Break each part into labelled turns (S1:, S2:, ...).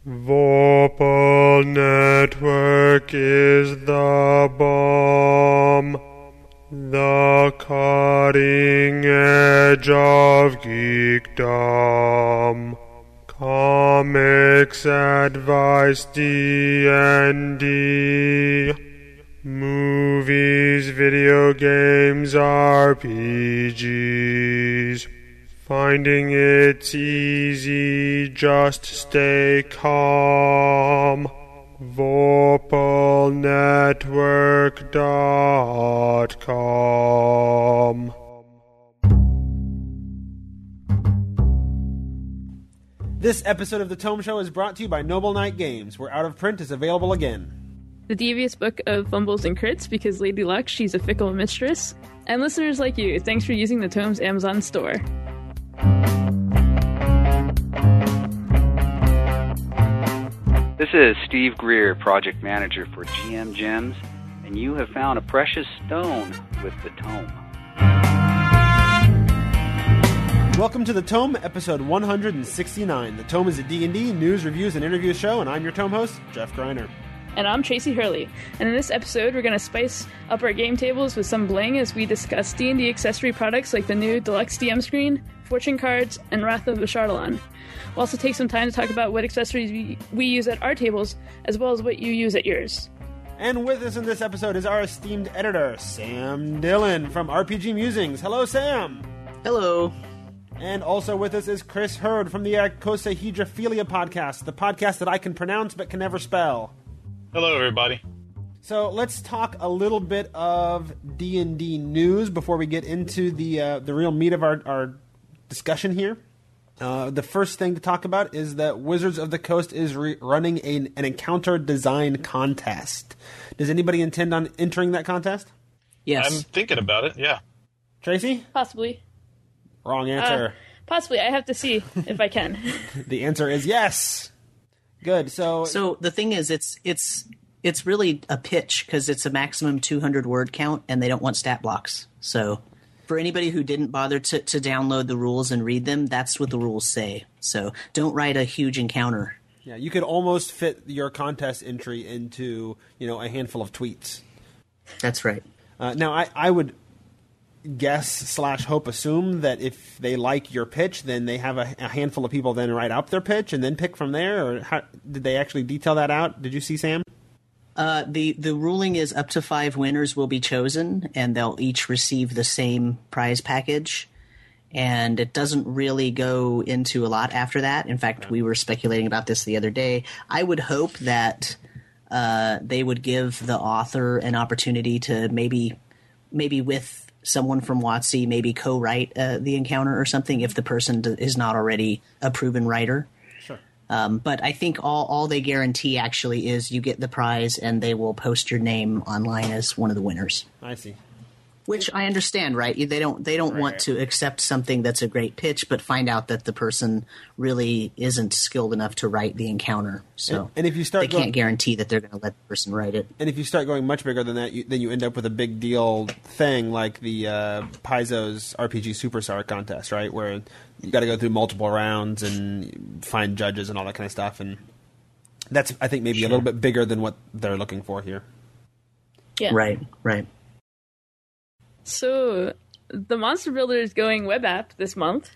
S1: Vorpal Network is the bomb, the cutting edge of geekdom. Comics, advice, D&D, movies, video games, RPGs. Finding it's easy, just stay calm. VorpalNetwork.com.
S2: This episode of The Tome Show is brought to you by Noble Knight Games, where Out of Print is available again.
S3: The Devious Book of Fumbles and Crits, because Lady Luck, she's a fickle mistress. And listeners like you, thanks for using the Tome's Amazon store.
S4: This is Steve Greer, Project Manager for GM Gems, and you have found a precious stone with the Tome.
S2: Welcome to The Tome, episode 169. The Tome is a D&D news, reviews, and interviews show, and I'm your Tome host, Jeff Greiner.
S3: And I'm Tracy Hurley. And in this episode, we're going to spice up our game tables with some bling as we discuss D&D accessory products like the new Deluxe DM screen, Fortune cards, and Wrath of Ashardalon. We'll also take some time to talk about what accessories we use at our tables, as well as what you use at yours.
S2: And with us in this episode is our esteemed editor, Sam Dillon from RPG Musings. Hello, Sam!
S5: Hello.
S2: And also with us is Chris Hurd from the Icosahedrophilia podcast, the podcast that I can pronounce but can never spell.
S6: Hello, everybody.
S2: So let's talk a little bit of D&D news before we get into the real meat of our discussion here. The first thing to talk about is that Wizards of the Coast is running an encounter design contest. Does anybody intend on entering that contest?
S5: Yes.
S6: I'm thinking about it, yeah. Tracy?
S3: Possibly.
S2: Wrong answer.
S3: Possibly. I have to see if I can.
S2: The answer is yes. Good.
S5: So the thing is, it's really a pitch because it's a maximum 200 word count, and they don't want stat blocks. So for anybody who didn't bother to download the rules and read them, that's what the rules say. So don't write a huge encounter.
S2: Yeah, you could almost fit your contest entry into a handful of tweets.
S5: That's right.
S2: Now I would assume that if they like your pitch, then they have a handful of people then write up their pitch and then pick from there, or did they actually detail that out? Did you see, Sam?
S5: The ruling is up to 5 winners will be chosen, and they'll each receive the same prize package, and it doesn't really go into a lot after that. In fact, we were speculating about this the other day. I would hope that they would give the author an opportunity to maybe with someone from WotC maybe co-write the encounter or something if the person is not already a proven writer.
S2: Sure.
S5: But I think all they guarantee actually is you get the prize and they will post your name online as one of the winners.
S2: I see.
S5: Which I understand, right? They don't want to accept something that's a great pitch, but find out that the person really isn't skilled enough to write the encounter. So
S2: and if you start
S5: can't guarantee that they're going to let the person write it.
S2: And if you start going much bigger than that, then you end up with a big deal thing like the Paizo's RPG Superstar contest, right? Where you got to go through multiple rounds and find judges and all that kind of stuff. And that's, I think, maybe a little bit bigger than what they're looking for here.
S3: Yeah.
S5: Right.
S3: So, the Monster Builder is going web app this month,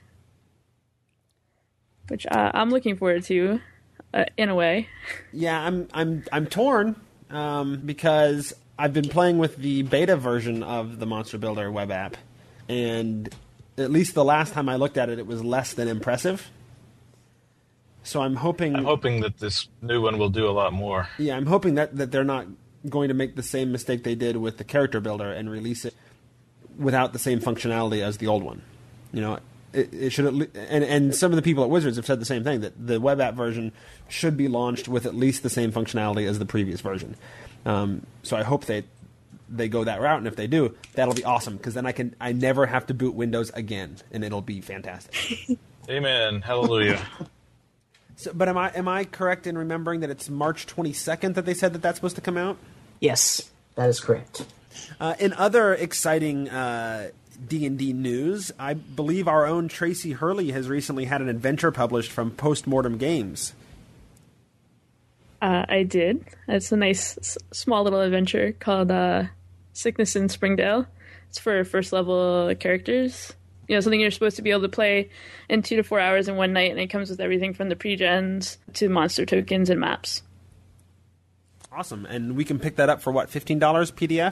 S3: which I'm looking forward to, in a way.
S2: Yeah, I'm torn because I've been playing with the beta version of the Monster Builder web app, and at least the last time I looked at it, it was less than impressive. So I'm hoping
S6: that this new one will do a lot more.
S2: Yeah, I'm hoping that they're not going to make the same mistake they did with the character builder and release it without the same functionality as the old one. It should, and some of the people at Wizards have said the same thing, that the web app version should be launched with at least the same functionality as the previous version. So I hope they go that route, and if they do, that'll be awesome, because then I never have to boot Windows again, and it'll be fantastic.
S6: Amen. Hallelujah.
S2: So, but am I correct in remembering that it's March 22nd that they said that that's supposed to come out?
S5: Yes, that is correct.
S2: In other exciting D&D news, I believe our own Tracy Hurley has recently had an adventure published from Postmortem Games.
S3: I did. It's a nice, small little adventure called Sickness in Springdale. It's for first level characters. You know, something you're supposed to be able to play in 2 to 4 hours in one night, and it comes with everything from the pre-gens to monster tokens and maps.
S2: Awesome. And we can pick that up for what, $15 PDF?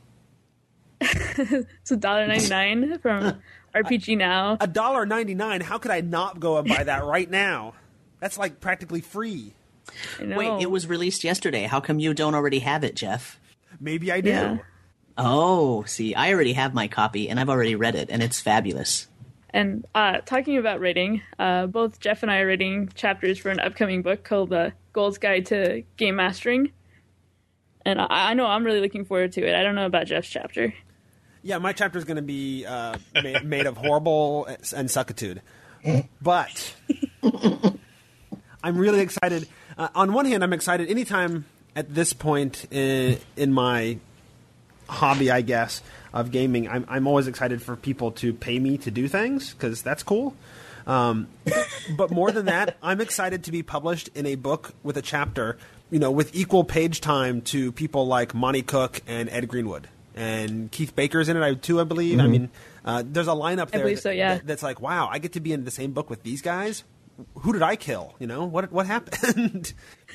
S3: It's $1.99 from RPG Now.
S2: $1.99? How could I not go and buy that right now? That's like practically free.
S3: I know.
S5: Wait, it was released yesterday. How come you don't already have it, Jeff?
S2: Maybe I do.
S3: Yeah.
S5: Oh, see, I already have my copy, and I've already read it, and it's fabulous.
S3: And talking about writing, both Jeff and I are writing chapters for an upcoming book called Gold's Guide to Game Mastering. And I know I'm really looking forward to it. I don't know about Jeff's chapter.
S2: Yeah, my chapter is going to be made of horrible and suckitude. But I'm really excited. On one hand, I'm excited anytime at this point in my hobby, I guess, of gaming. I'm always excited for people to pay me to do things because that's cool. But more than that, I'm excited to be published in a book with a chapter, you know, with equal page time to people like Monty Cook and Ed Greenwood. And Keith Baker's in it too, I believe. Mm-hmm. I mean, there's a lineup there that's like, wow, I get to be in the same book with these guys. Who did I kill? You know, what happened?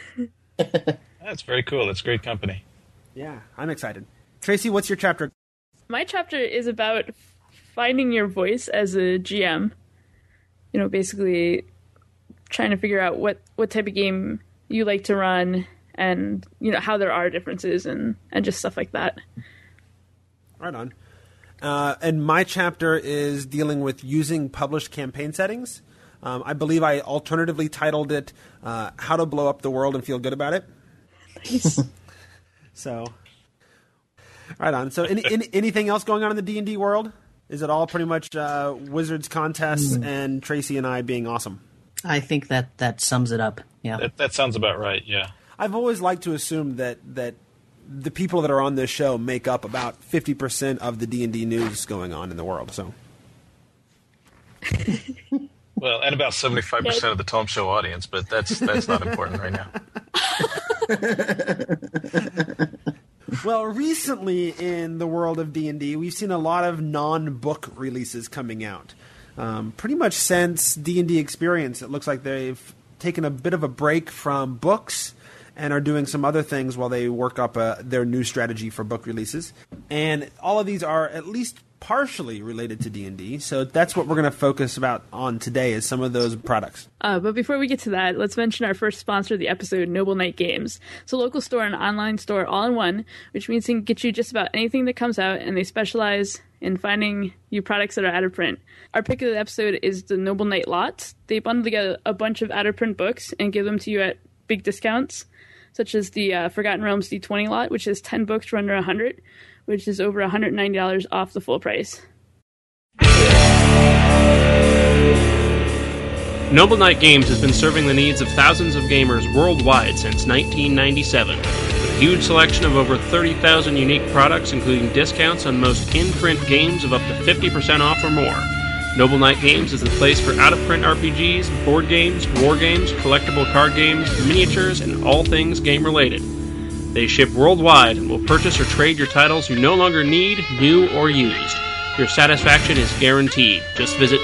S6: That's very cool. That's great company.
S2: Yeah, I'm excited. Tracy, what's your chapter?
S3: My chapter is about finding your voice as a GM. You know, basically trying to figure out what type of game you like to run and, you know, how there are differences and just stuff like that.
S2: Right on. And my chapter is dealing with using published campaign settings. I believe I alternatively titled it How to Blow Up the World and Feel Good About It.
S3: Nice.
S2: So, right on. So anything else going on in the D&D world? Is it all pretty much Wizards contests and Tracy and I being awesome?
S5: I think that sums it up. Yeah.
S6: That sounds about right, yeah.
S2: I've always liked to assume that the people that are on this show make up about 50% of the D&D news going on in the world. So,
S6: well, and about 75% of the Tome Show audience, but that's not important right now.
S2: Well, recently in the world of D&D, we've seen a lot of non-book releases coming out. Pretty much since D&D Experience, it looks like they've taken a bit of a break from books and are doing some other things while they work up their new strategy for book releases. And all of these are at least partially related to D&D, so that's what we're going to focus on today is some of those products.
S3: But before we get to that, let's mention our first sponsor of the episode, Noble Knight Games. It's a local store and online store all in one, which means they can get you just about anything that comes out, and they specialize in finding you products that are out of print. Our pick of the episode is the Noble Knight Lot. They bundle together a bunch of out of print books and give them to you at big discounts, such as the Forgotten Realms D20 lot, which is 10 books for under 100, which is over $190 off the full price.
S7: Noble Knight Games has been serving the needs of thousands of gamers worldwide since 1997. With a huge selection of over 30,000 unique products, including discounts on most in-print games of up to 50% off or more. Noble Knight Games is the place for out-of-print RPGs, board games, war games, collectible card games, miniatures, and all things game-related. They ship worldwide and will purchase or trade your titles you no longer need, new, or used. Your satisfaction is guaranteed. Just visit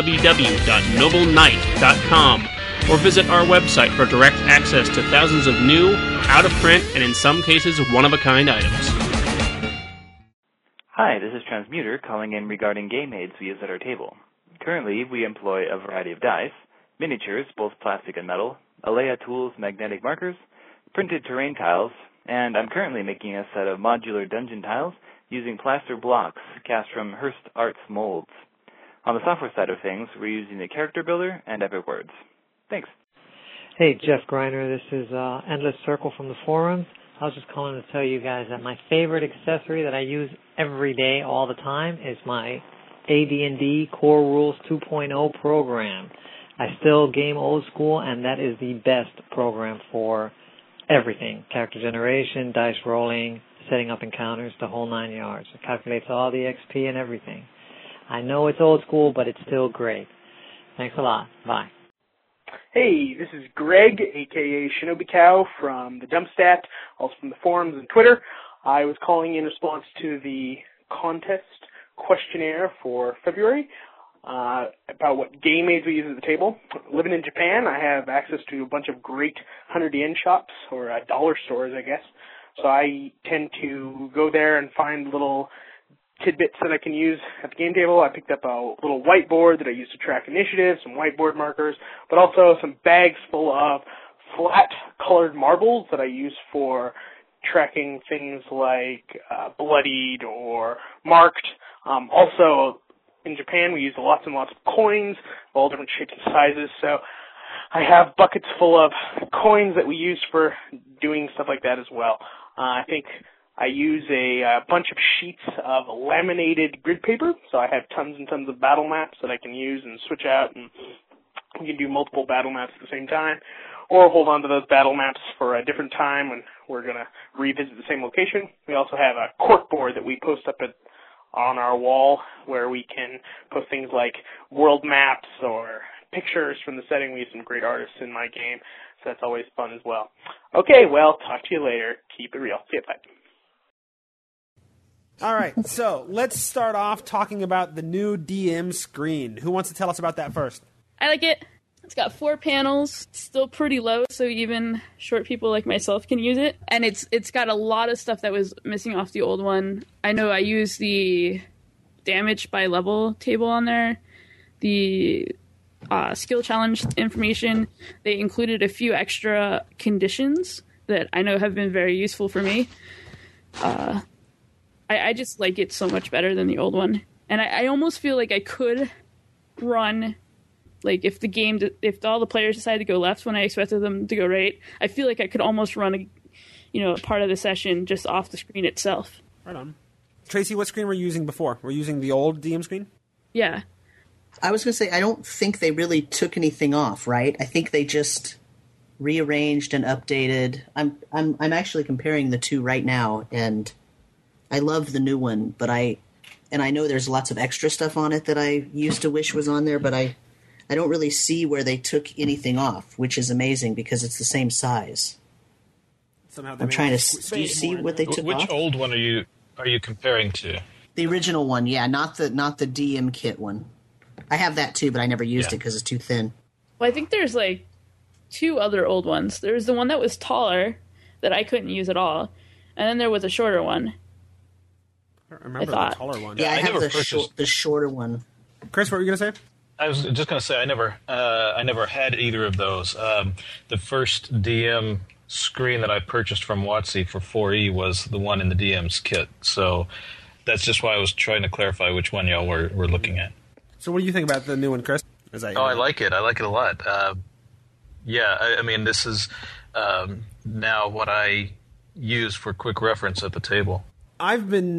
S7: www.nobleknight.com or visit our website for direct access to thousands of new, out-of-print, and in some cases, one-of-a-kind items.
S8: Hi, this is Transmuter calling in regarding game aids we use at our table. Currently, we employ a variety of dice, miniatures, both plastic and metal, Alea tools, magnetic markers, printed terrain tiles, and I'm currently making a set of modular dungeon tiles using plaster blocks cast from Hearst Arts molds. On the software side of things, we're using the Character Builder and Epic Words. Thanks.
S9: Hey, Jeff Greiner. This is Endless Circle from the forums. I was just calling to tell you guys that my favorite accessory that I use every day, all the time, is my AD&D Core Rules 2.0 program. I still game old school, and that is the best program for everything. Character generation, dice rolling, setting up encounters, the whole 9 yards. It calculates all the XP and everything. I know it's old school, but it's still great. Thanks a lot. Bye.
S10: Hey, this is Greg, aka Shinobi Cow from the Dumpstat, also from the forums and Twitter. I was calling in response to the contest questionnaire for February about what game aids we use at the table. Living in Japan, I have access to a bunch of great 100-yen shops, or dollar stores, I guess. So I tend to go there and find little tidbits that I can use at the game table. I picked up a little whiteboard that I use to track initiatives, some whiteboard markers, but also some bags full of flat colored marbles that I use for tracking things like bloodied or marked. Also, in Japan, we use lots and lots of coins, all different shapes and sizes, so I have buckets full of coins that we use for doing stuff like that as well. I think I use a bunch of sheets of laminated grid paper, so I have tons and tons of battle maps that I can use and switch out, and we can do multiple battle maps at the same time, or hold on to those battle maps for a different time when we're going to revisit the same location. We also have a corkboard that we post up on our wall where we can post things like world maps or pictures from the setting. We have some great artists in my game, so that's always fun as well. Okay, well, talk to you later. Keep it real. See you, bye.
S2: All right, so let's start off talking about the new DM screen. Who wants to tell us about that first?
S3: I like it. It's got 4 panels, still pretty low, so even short people like myself can use it. And it's got a lot of stuff that was missing off the old one. I know I used the damage by level table on there, the skill challenge information. They included a few extra conditions that I know have been very useful for me. I just like it so much better than the old one. And I almost feel like I could run, like if all the players decided to go left when I expected them to go right, I feel like I could almost run a part of the session just off the screen itself.
S2: Right on. Tracy, what screen were you using before? Were you using the old DM screen?
S3: Yeah.
S5: I was going to say, I don't think they really took anything off, right? I think they just rearranged and updated. I'm actually comparing the two right now, and I love the new one, but I know there's lots of extra stuff on it that I used to wish was on there, but I don't really see where they took anything off, which is amazing because it's the same size.
S2: Somehow
S5: I'm trying to. Do you see what they took off?
S6: Which old one are you comparing to?
S5: The original one, yeah, not the DM kit one. I have that too, but I never used it because it's too thin.
S3: Well, I think there's like 2 other old ones. There was the one that was taller that I couldn't use at all, and then there was a shorter one.
S2: I remember the taller one.
S5: Yeah, I have the shorter one.
S2: Chris, what were you going to say?
S6: I was just going to say I never had either of those. The first DM screen that I purchased from WotC for 4E was the one in the DM's kit. So that's just why I was trying to clarify which one y'all were looking at.
S2: So what do you think about the new one, Chris?
S6: I like it. I like it a lot. I mean, this is now what I use for quick reference at the table.
S2: I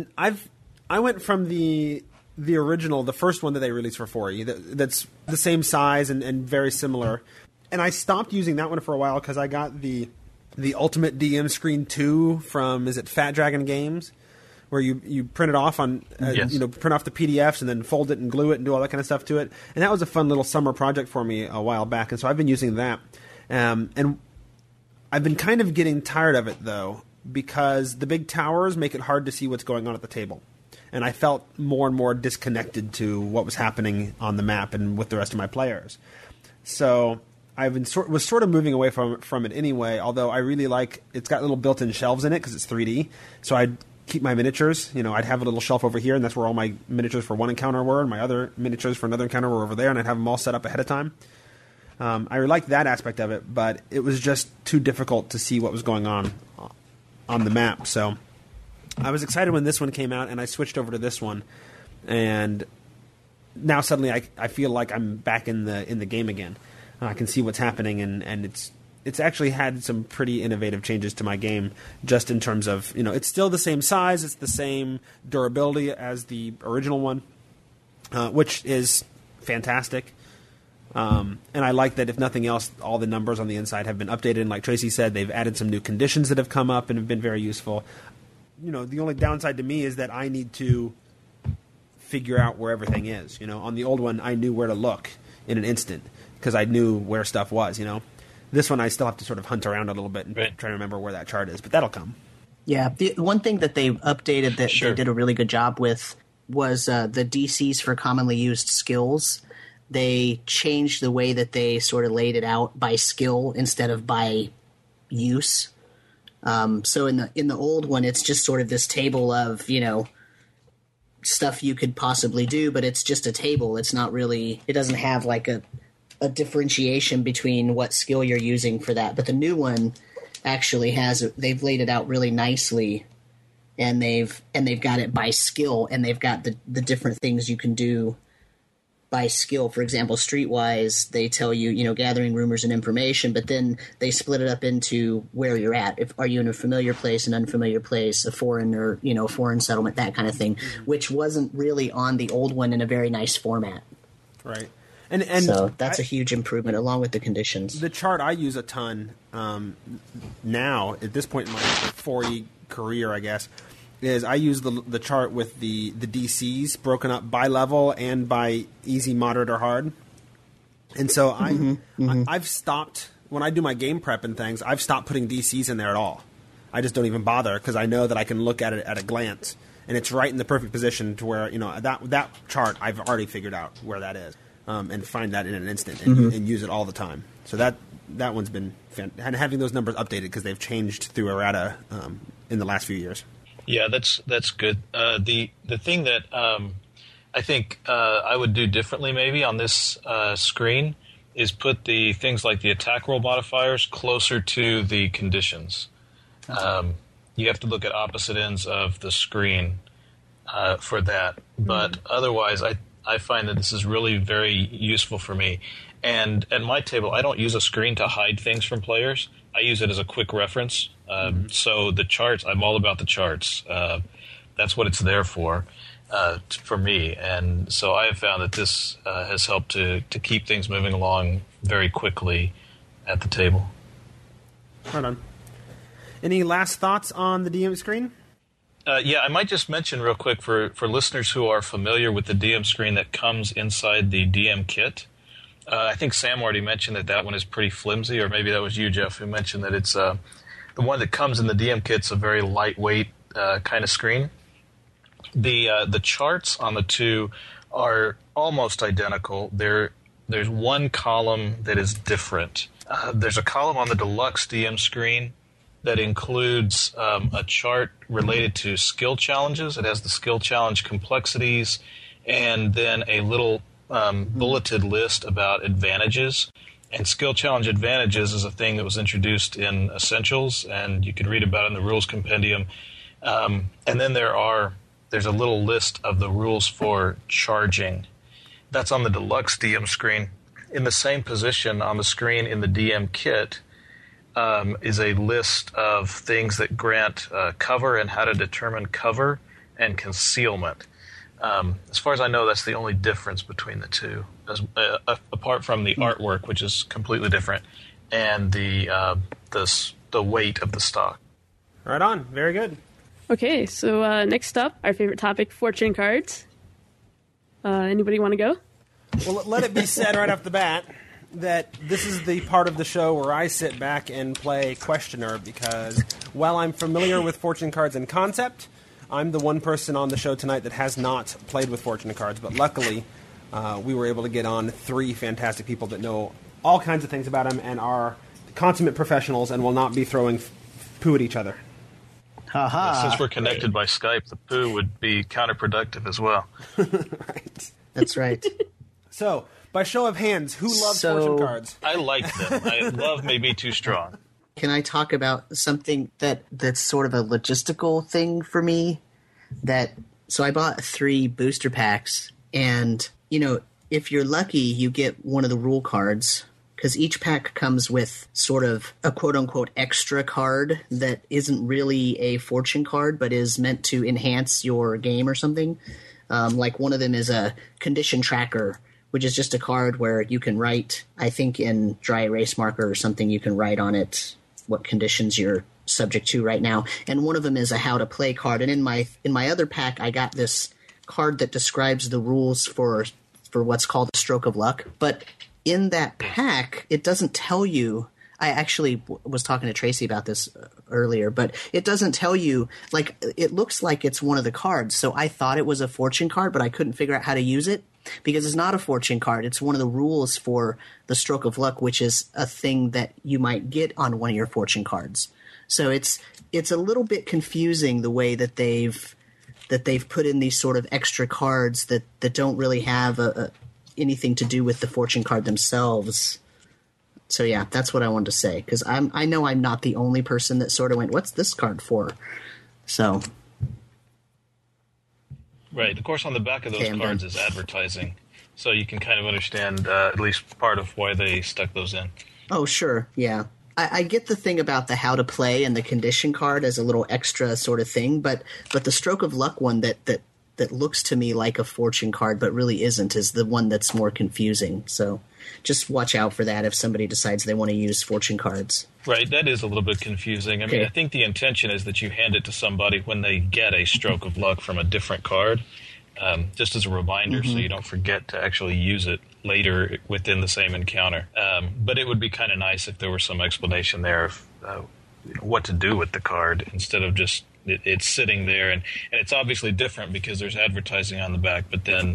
S2: went from the original, the first one that they released for 4E, that's the same size and very similar. And I stopped using that one for a while because I got the Ultimate DM Screen 2 from, is it Fat Dragon Games? Where you print it off on,
S6: yes.
S2: Print off the PDFs and then fold it and glue it and do all that kind of stuff to it. And that was a fun little summer project for me a while back. And so I've been using that. And I've been kind of getting tired of it, though, because the big towers make it hard to see what's going on at the table. And I felt more and more disconnected to what was happening on the map and with the rest of my players. So I was sort of moving away from it anyway, although I really like it's got little built-in shelves in it because it's 3D. So I'd keep my miniatures. I'd have a little shelf over here, and that's where all my miniatures for one encounter were, and my other miniatures for another encounter were over there, and I'd have them all set up ahead of time. I liked that aspect of it, but it was just too difficult to see what was going on the map. So I was excited when this one came out, and I switched over to this one, and now suddenly I feel like I'm back in the game again. I can see what's happening, and it's actually had some pretty innovative changes to my game, just in terms of, it's still the same size, it's the same durability as the original one, which is fantastic. And I like that, if nothing else, all the numbers on the inside have been updated, and like Tracy said, they've added some new conditions that have come up and have been very useful. The only downside to me is that I need to figure out where everything is. On the old one, I knew where to look in an instant. because I knew where stuff was. This one I still have to sort of hunt around a little bit and try to remember where that chart is, but that'll come.
S5: Yeah, the one thing that they updated that they did a really good job with was the DCs for commonly used skills. They changed the way that they sort of laid it out by skill instead of by use. So in the old one, it's just sort of this table of, stuff you could possibly do, but it's just a table. It's not really – it doesn't have like a differentiation between what skill you're using for that. But the new one actually has – they've laid it out really nicely, and they've got it by skill, and they've got the different things you can do by skill. For example, Streetwise, they tell you, gathering rumors and information, but then they split it up into where you're at. Are you in a familiar place, an unfamiliar place, a foreign or, foreign settlement, that kind of thing, which wasn't really on the old one in a very nice format.
S2: Right.
S5: And so that's a huge improvement along with the conditions.
S2: The chart I use a ton now, at this point in my 4E career, I guess, is I use the chart with the DCs broken up by level and by easy, moderate, or hard. And so I've stopped, when I do my game prep and things, I've stopped putting DCs in there at all. I just don't even bother because I know that I can look at it at a glance. And it's right in the perfect position to where, that chart I've already figured out where that is. And find that in an instant and use it all the time. So that one's been fantastic. And having those numbers updated because they've changed through errata in the last few years.
S6: Yeah, that's good. The thing that I think I would do differently maybe on this screen is put the things like the attack roll modifiers closer to the conditions. You have to look at opposite ends of the screen for that. But otherwise, I find that this is really very useful for me. And at my table, I don't use a screen to hide things from players. I use it as a quick reference. So the charts, I'm all about the charts. That's what it's there for me. And so I have found that this has helped to keep things moving along very quickly at the table.
S2: Right on. Any last thoughts on the DM screen?
S6: Yeah, I might just mention real quick for listeners who are familiar with the DM screen that comes inside the DM kit. I think Sam already mentioned that one is pretty flimsy, or maybe that was you, Jeff, who mentioned that it's the one that comes in the DM kit's a very lightweight kind of screen. The charts on the two are almost identical. There's one column that is different. There's a column on the deluxe DM screen that includes a chart related to skill challenges. It has the skill challenge complexities and then a little bulleted list about advantages. And skill challenge advantages is a thing that was introduced in Essentials, and you can read about it in the rules compendium. And then there's a little list of the rules for charging. That's on the deluxe DM screen. In the same position on the screen in the DM kit is a list of things that grant cover and how to determine cover and concealment. As far as I know, that's the only difference between the two, apart from the artwork, which is completely different, and the weight of the stock.
S2: Right on. Very good.
S3: Okay, so next up, our favorite topic, fortune cards. Anybody want to go?
S2: Well, let it be said right off the bat that this is the part of the show where I sit back and play questioner because while I'm familiar with fortune cards in concept, I'm the one person on the show tonight that has not played with fortune cards, but luckily we were able to get on three fantastic people that know all kinds of things about them and are consummate professionals and will not be throwing poo at each other.
S6: Since we're connected by Skype, the poo would be counterproductive as well.
S2: Right.
S5: That's right.
S2: So, by show of hands, who loves fortune cards?
S6: I like them. Love may be too strong.
S5: Can I talk about something that's sort of a logistical thing for me? So I bought 3 booster packs, and, if you're lucky, you get one of the rule cards, because each pack comes with sort of a quote-unquote extra card that isn't really a fortune card, but is meant to enhance your game or something. Like one of them is a condition tracker, which is just a card where you can write, I think in dry erase marker or something, you can write on it what conditions you're subject to right now. And one of them is a how to play card. And in my other pack, I got this card that describes the rules for what's called a stroke of luck. But in that pack, it doesn't tell you. I actually was talking to Tracy about this earlier, but it doesn't tell you, like, it looks like it's one of the cards. So I thought it was a fortune card, but I couldn't figure out how to use it because it's not a fortune card. It's one of the rules for the Stroke of Luck, which is a thing that you might get on one of your fortune cards. So it's a little bit confusing the way that they've put in these sort of extra cards that don't really have anything to do with the fortune card themselves. So yeah, that's what I wanted to say, because I know I'm not the only person that sort of went, what's this card for? So.
S6: Right. Of course, on the back of those cards is advertising, so you can kind of understand at least part of why they stuck those in.
S5: Oh, sure, yeah. I get the thing about the how to play and the condition card as a little extra sort of thing, but the Stroke of Luck one that looks to me like a fortune card but really isn't is the one that's more confusing. So just watch out for that if somebody decides they want to use fortune cards.
S6: Right, that is a little bit confusing. I mean, I think the intention is that you hand it to somebody when they get a Stroke of Luck from a different card, just as a reminder so you don't forget to actually use it later within the same encounter. But it would be kind of nice if there were some explanation there of what to do with the card instead of just it's sitting there. And it's obviously different because there's advertising on the back, but then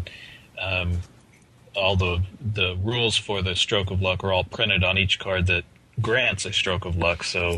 S6: all the rules for the Stroke of Luck are all printed on each card that grants a Stroke of Luck. So,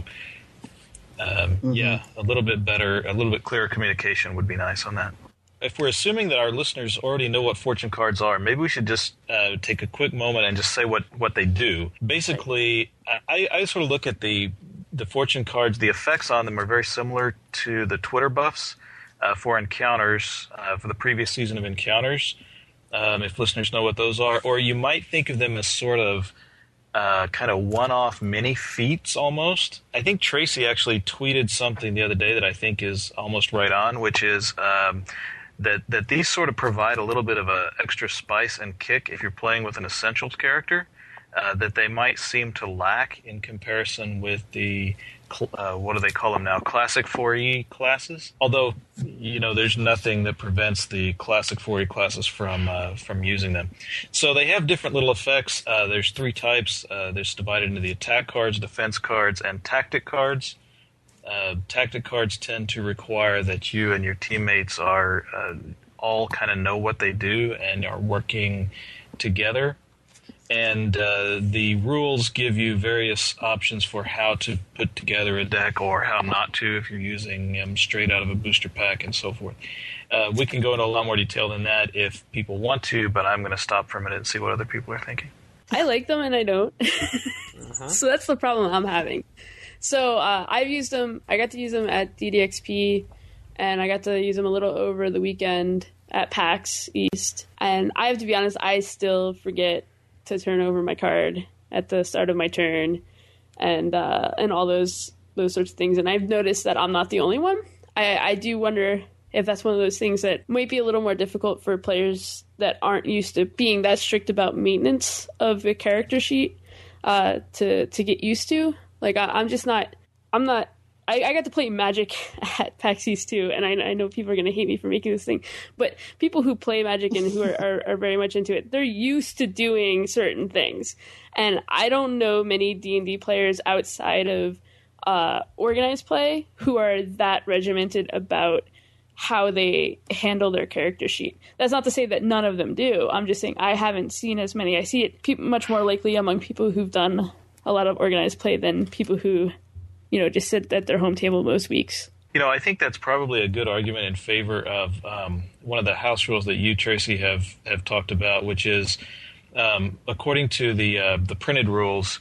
S6: yeah, a little bit better, a little bit clearer communication would be nice on that. If we're assuming that our listeners already know what fortune cards are, maybe we should just take a quick moment and just say what they do. Basically, I sort of look at the fortune cards. The effects on them are very similar to the Twitter buffs for Encounters, for the previous season of Encounters, if listeners know what those are. Or you might think of them as sort of kind of one-off mini feats almost. I think Tracy actually tweeted something the other day that I think is almost right on, which is that these sort of provide a little bit of a extra spice and kick if you're playing with an Essentials character that they might seem to lack in comparison with the what do they call them now? Classic 4E classes. Although, you know, there's nothing that prevents the Classic 4E classes from using them. So they have different little effects. There's 3 types. There's divided into the attack cards, defense cards, and tactic cards. Tactic cards tend to require that you and your teammates are all kind of know what they do and are working together. And the rules give you various options for how to put together a deck or how not to if you're using them straight out of a booster pack and so forth. We can go into a lot more detail than that if people want to, but I'm going to stop for a minute and see what other people are thinking.
S3: I like them and I don't. So that's the problem I'm having. So I've used them. I got to use them at DDXP, and I got to use them a little over the weekend at PAX East. And I have to be honest, I still forget to turn over my card at the start of my turn, and all those sorts of things. And I've noticed that I'm not the only one. I do wonder if that's one of those things that might be a little more difficult for players that aren't used to being that strict about maintenance of a character sheet to get used to. Like, I got to play Magic at PAX East too, and I know people are going to hate me for making this thing, but people who play Magic and who are very much into it, they're used to doing certain things. And I don't know many D&D players outside of organized play who are that regimented about how they handle their character sheet. That's not to say that none of them do. I'm just saying I haven't seen as many. I see it much more likely among people who've done a lot of organized play than people who, you know, just sit at their home table most weeks.
S6: You know, I think that's probably a good argument in favor of one of the house rules that you, Tracy, have talked about, which is according to the printed rules,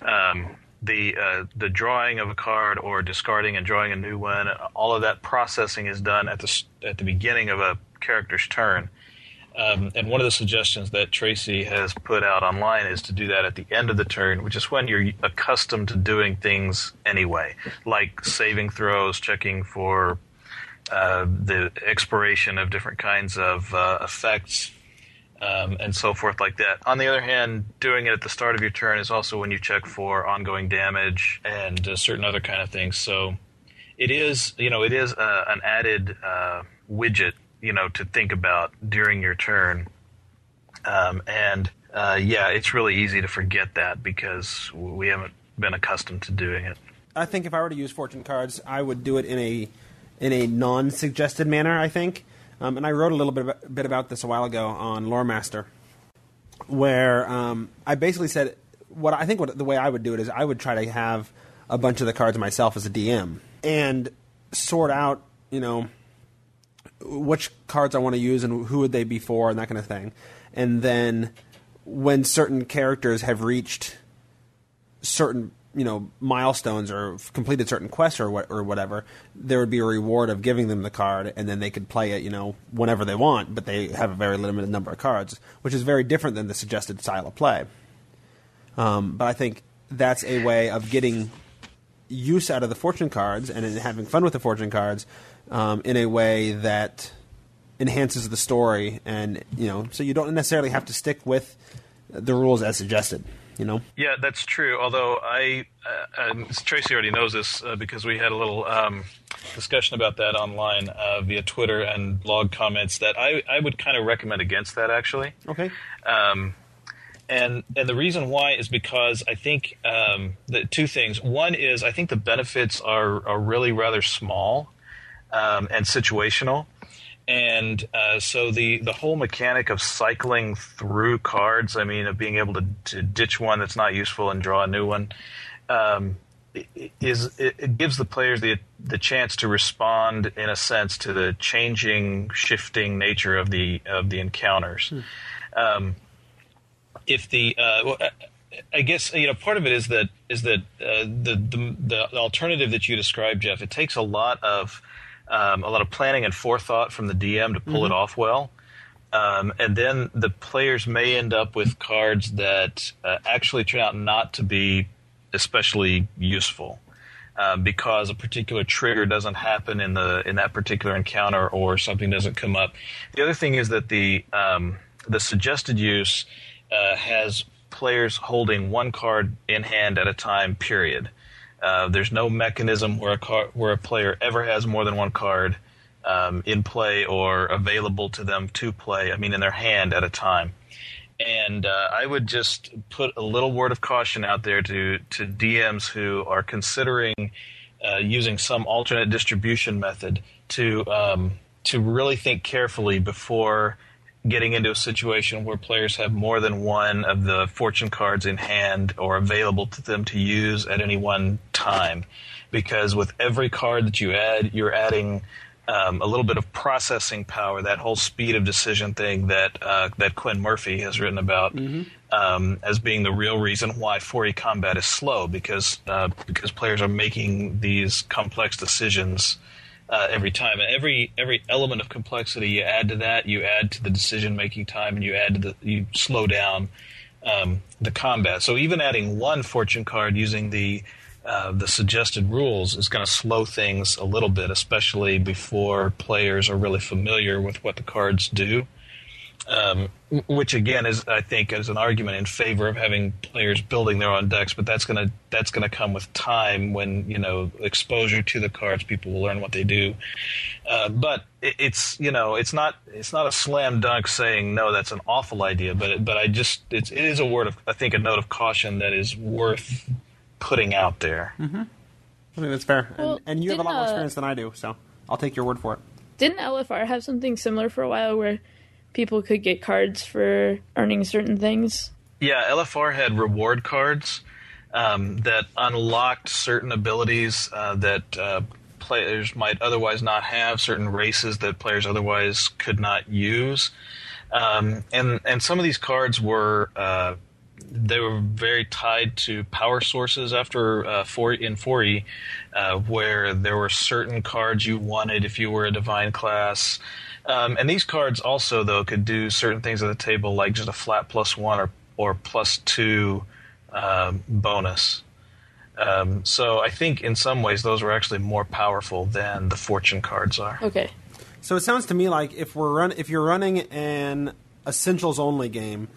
S6: the drawing of a card or discarding and drawing a new one, all of that processing is done at the beginning of a character's turn. And one of the suggestions that Tracy has put out online is to do that at the end of the turn, which is when you're accustomed to doing things anyway, like saving throws, checking for the expiration of different kinds of effects, and so forth like that. On the other hand, doing it at the start of your turn is also when you check for ongoing damage and certain other kind of things. So it is an added widget, you know, to think about during your turn. And it's really easy to forget that because we haven't been accustomed to doing it.
S2: I think if I were to use fortune cards, I would do it in a non-suggested manner, I think. And I wrote a little bit about this a while ago on Loremaster, where I basically said the way I would do it is I would try to have a bunch of the cards myself as a DM and sort out, which cards I want to use and who would they be for and that kind of thing. And then when certain characters have reached certain milestones or completed certain quests or whatever, there would be a reward of giving them the card, and then they could play it, whenever they want, but they have a very limited number of cards, which is very different than the suggested style of play. But I think that's a way of getting use out of the fortune cards and having fun with the fortune cards in a way that enhances the story, and so you don't necessarily have to stick with the rules as suggested.
S6: Yeah, that's true. Although Tracy already knows this because we had a little discussion about that online via Twitter and blog comments. That I would kind of recommend against that, actually.
S2: Okay.
S6: And the reason why is because I think the two things. One is I think the benefits are really rather small and situational. And so the whole mechanic of cycling through cards, of being able to ditch one that's not useful and draw a new one, it gives the players the chance to respond in a sense to the changing, shifting nature of the encounters. I guess part of it is that the alternative that you described, Jeff. It takes a lot of planning and forethought from the DM to pull it off well. And then the players may end up with cards that actually turn out not to be especially useful because a particular trigger doesn't happen in that particular encounter or something doesn't come up. The other thing is that the suggested use has players holding one card in hand at a time, period. There's no mechanism where a player ever has more than one card in play or available to them to play, in their hand at a time. And I would just put a little word of caution out there to DMs who are considering using some alternate distribution method to really think carefully before getting into a situation where players have more than one of the fortune cards in hand or available to them to use at any one time. Because with every card that you add, you're adding a little bit of processing power, that whole speed of decision thing that Quinn Murphy has written about as being the real reason why 4E combat is slow, because players are making these complex decisions every time. And every element of complexity you add to that, you add to the decision-making time, and you slow down the combat. So even adding one fortune card using the suggested rules is going to slow things a little bit, especially before players are really familiar with what the cards do. Which again is, I think, is an argument in favor of having players building their own decks, but that's gonna come with time when exposure to the cards, people will learn what they do. But it's not a slam dunk saying no, that's an awful idea. But it is a word of, I think, a note of caution that is worth putting out there.
S2: Mm-hmm. I think that's fair,
S3: well,
S2: and you have a lot more experience than I do, so I'll take your word for it.
S3: Didn't LFR have something similar for a while where people could get cards for earning certain things?
S6: Yeah, LFR had reward cards that unlocked certain abilities that players might otherwise not have, certain races that players otherwise could not use. And some of these cards were they were very tied to power sources after in 4E, where there were certain cards you wanted if you were a divine class. And these cards also, though, could do certain things at the table, like just a flat +1 or +2 bonus. So I think in some ways those were actually more powerful than the fortune cards are.
S3: Okay.
S2: So it sounds to me like if you're running an essentials only game,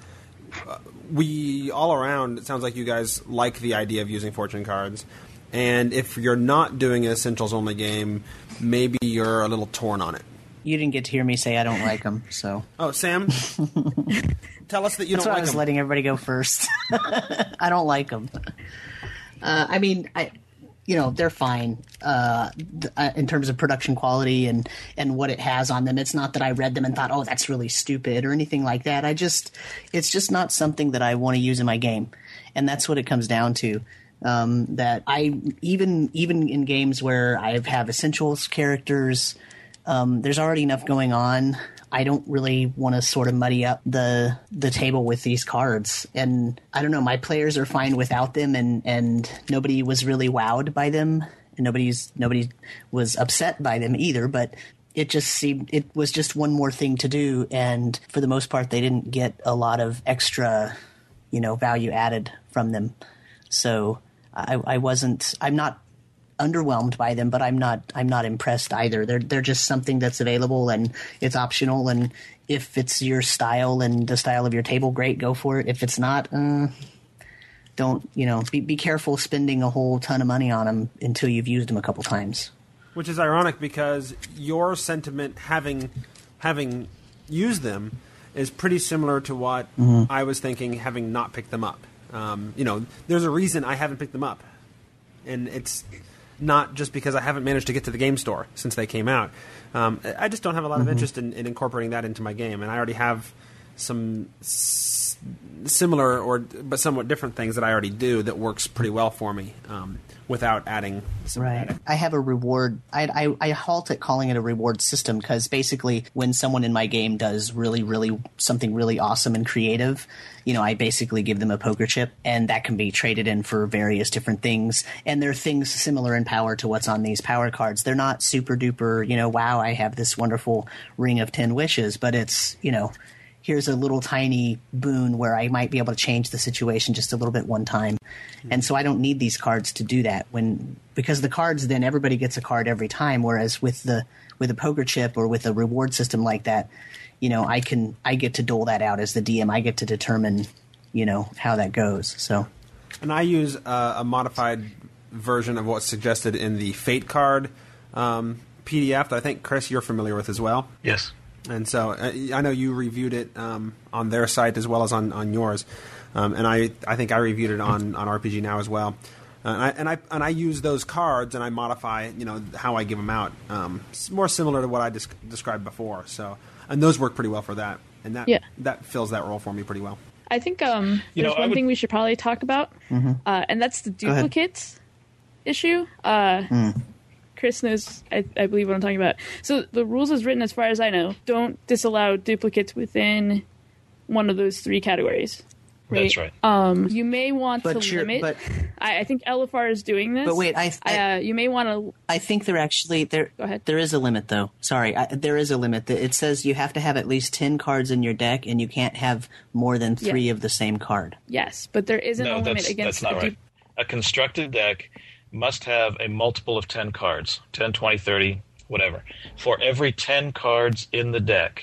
S2: we all around, it sounds like you guys like the idea of using fortune cards. And if you're not doing an essentials only game, maybe you're a little torn on it.
S5: You didn't get to hear me say I don't like them. So.
S2: Oh, Sam, tell us that you
S5: That's
S2: don't
S5: why
S2: like
S5: I was
S2: them.
S5: letting everybody go first. I don't like them. I mean, they're fine in terms of production quality and what it has on them. It's not that I read them and thought, oh, that's really stupid or anything like that. It's just not something that I want to use in my game, and that's what it comes down to. That I even in games where I have essentials characters, there's already enough going on. I don't really want to sort of muddy up the table with these cards. And I don't know, my players are fine without them, and nobody was really wowed by them, and nobody was upset by them either, but it just seemed it was just one more thing to do, and for the most part they didn't get a lot of extra, value added from them. So I'm not underwhelmed by them, but I'm not impressed either. They're just something that's available and it's optional, and if it's your style and the style of your table, great, go for it. If it's not, don't, be careful spending a whole ton of money on them until you've used them a couple times.
S2: Which is ironic because your sentiment having used them is pretty similar to what I was thinking having not picked them up. There's a reason I haven't picked them up, and it's not just because I haven't managed to get to the game store since they came out. I just don't have a lot of interest in incorporating that into my game, and I already have some similar but somewhat different things that I already do that works pretty well for me without adding some added.
S5: I have a reward. I halt at calling it a reward system because basically when someone in my game does really something really awesome and creative, I basically give them a poker chip, and that can be traded in for various different things. And they're things similar in power to what's on these power cards. They're not super duper, wow, I have this wonderful ring of 10 wishes, but it's, here's a little tiny boon where I might be able to change the situation just a little bit one time. And so I don't need these cards to do that because the cards, then everybody gets a card every time. Whereas with a poker chip or with a reward system like that, I get to dole that out as the DM. I get to determine, how that goes. So,
S2: and I use a modified version of what's suggested in the Fate card PDF that I think, Chris, you're familiar with as well.
S6: Yes.
S2: And so I know you reviewed it on their site as well as on yours, and I think I reviewed it on RPG Now as well. And I use those cards and I modify how I give them out. It's more similar to what I described before. So and those work pretty well for that, and that fills that role for me pretty well.
S3: I think there's one thing we should probably talk about, and that's the duplicates issue. Chris knows, I believe, what I'm talking about. So the rules as written, as far as I know, don't disallow duplicates within one of those three categories. Right?
S6: That's right.
S3: You may want to limit. But I think LFR is doing this.
S5: But wait,
S3: you may want to.
S5: I think there actually Go ahead. There is a limit, though. Sorry, there is a limit. It says you have to have at least 10 cards in your deck, and you can't have more than 3 of the same card.
S3: Yes, but there isn't a limit against.
S6: That's not right. A constructed deck must have a multiple of 10 cards, 10, 20, 30, whatever. For every 10 cards in the deck,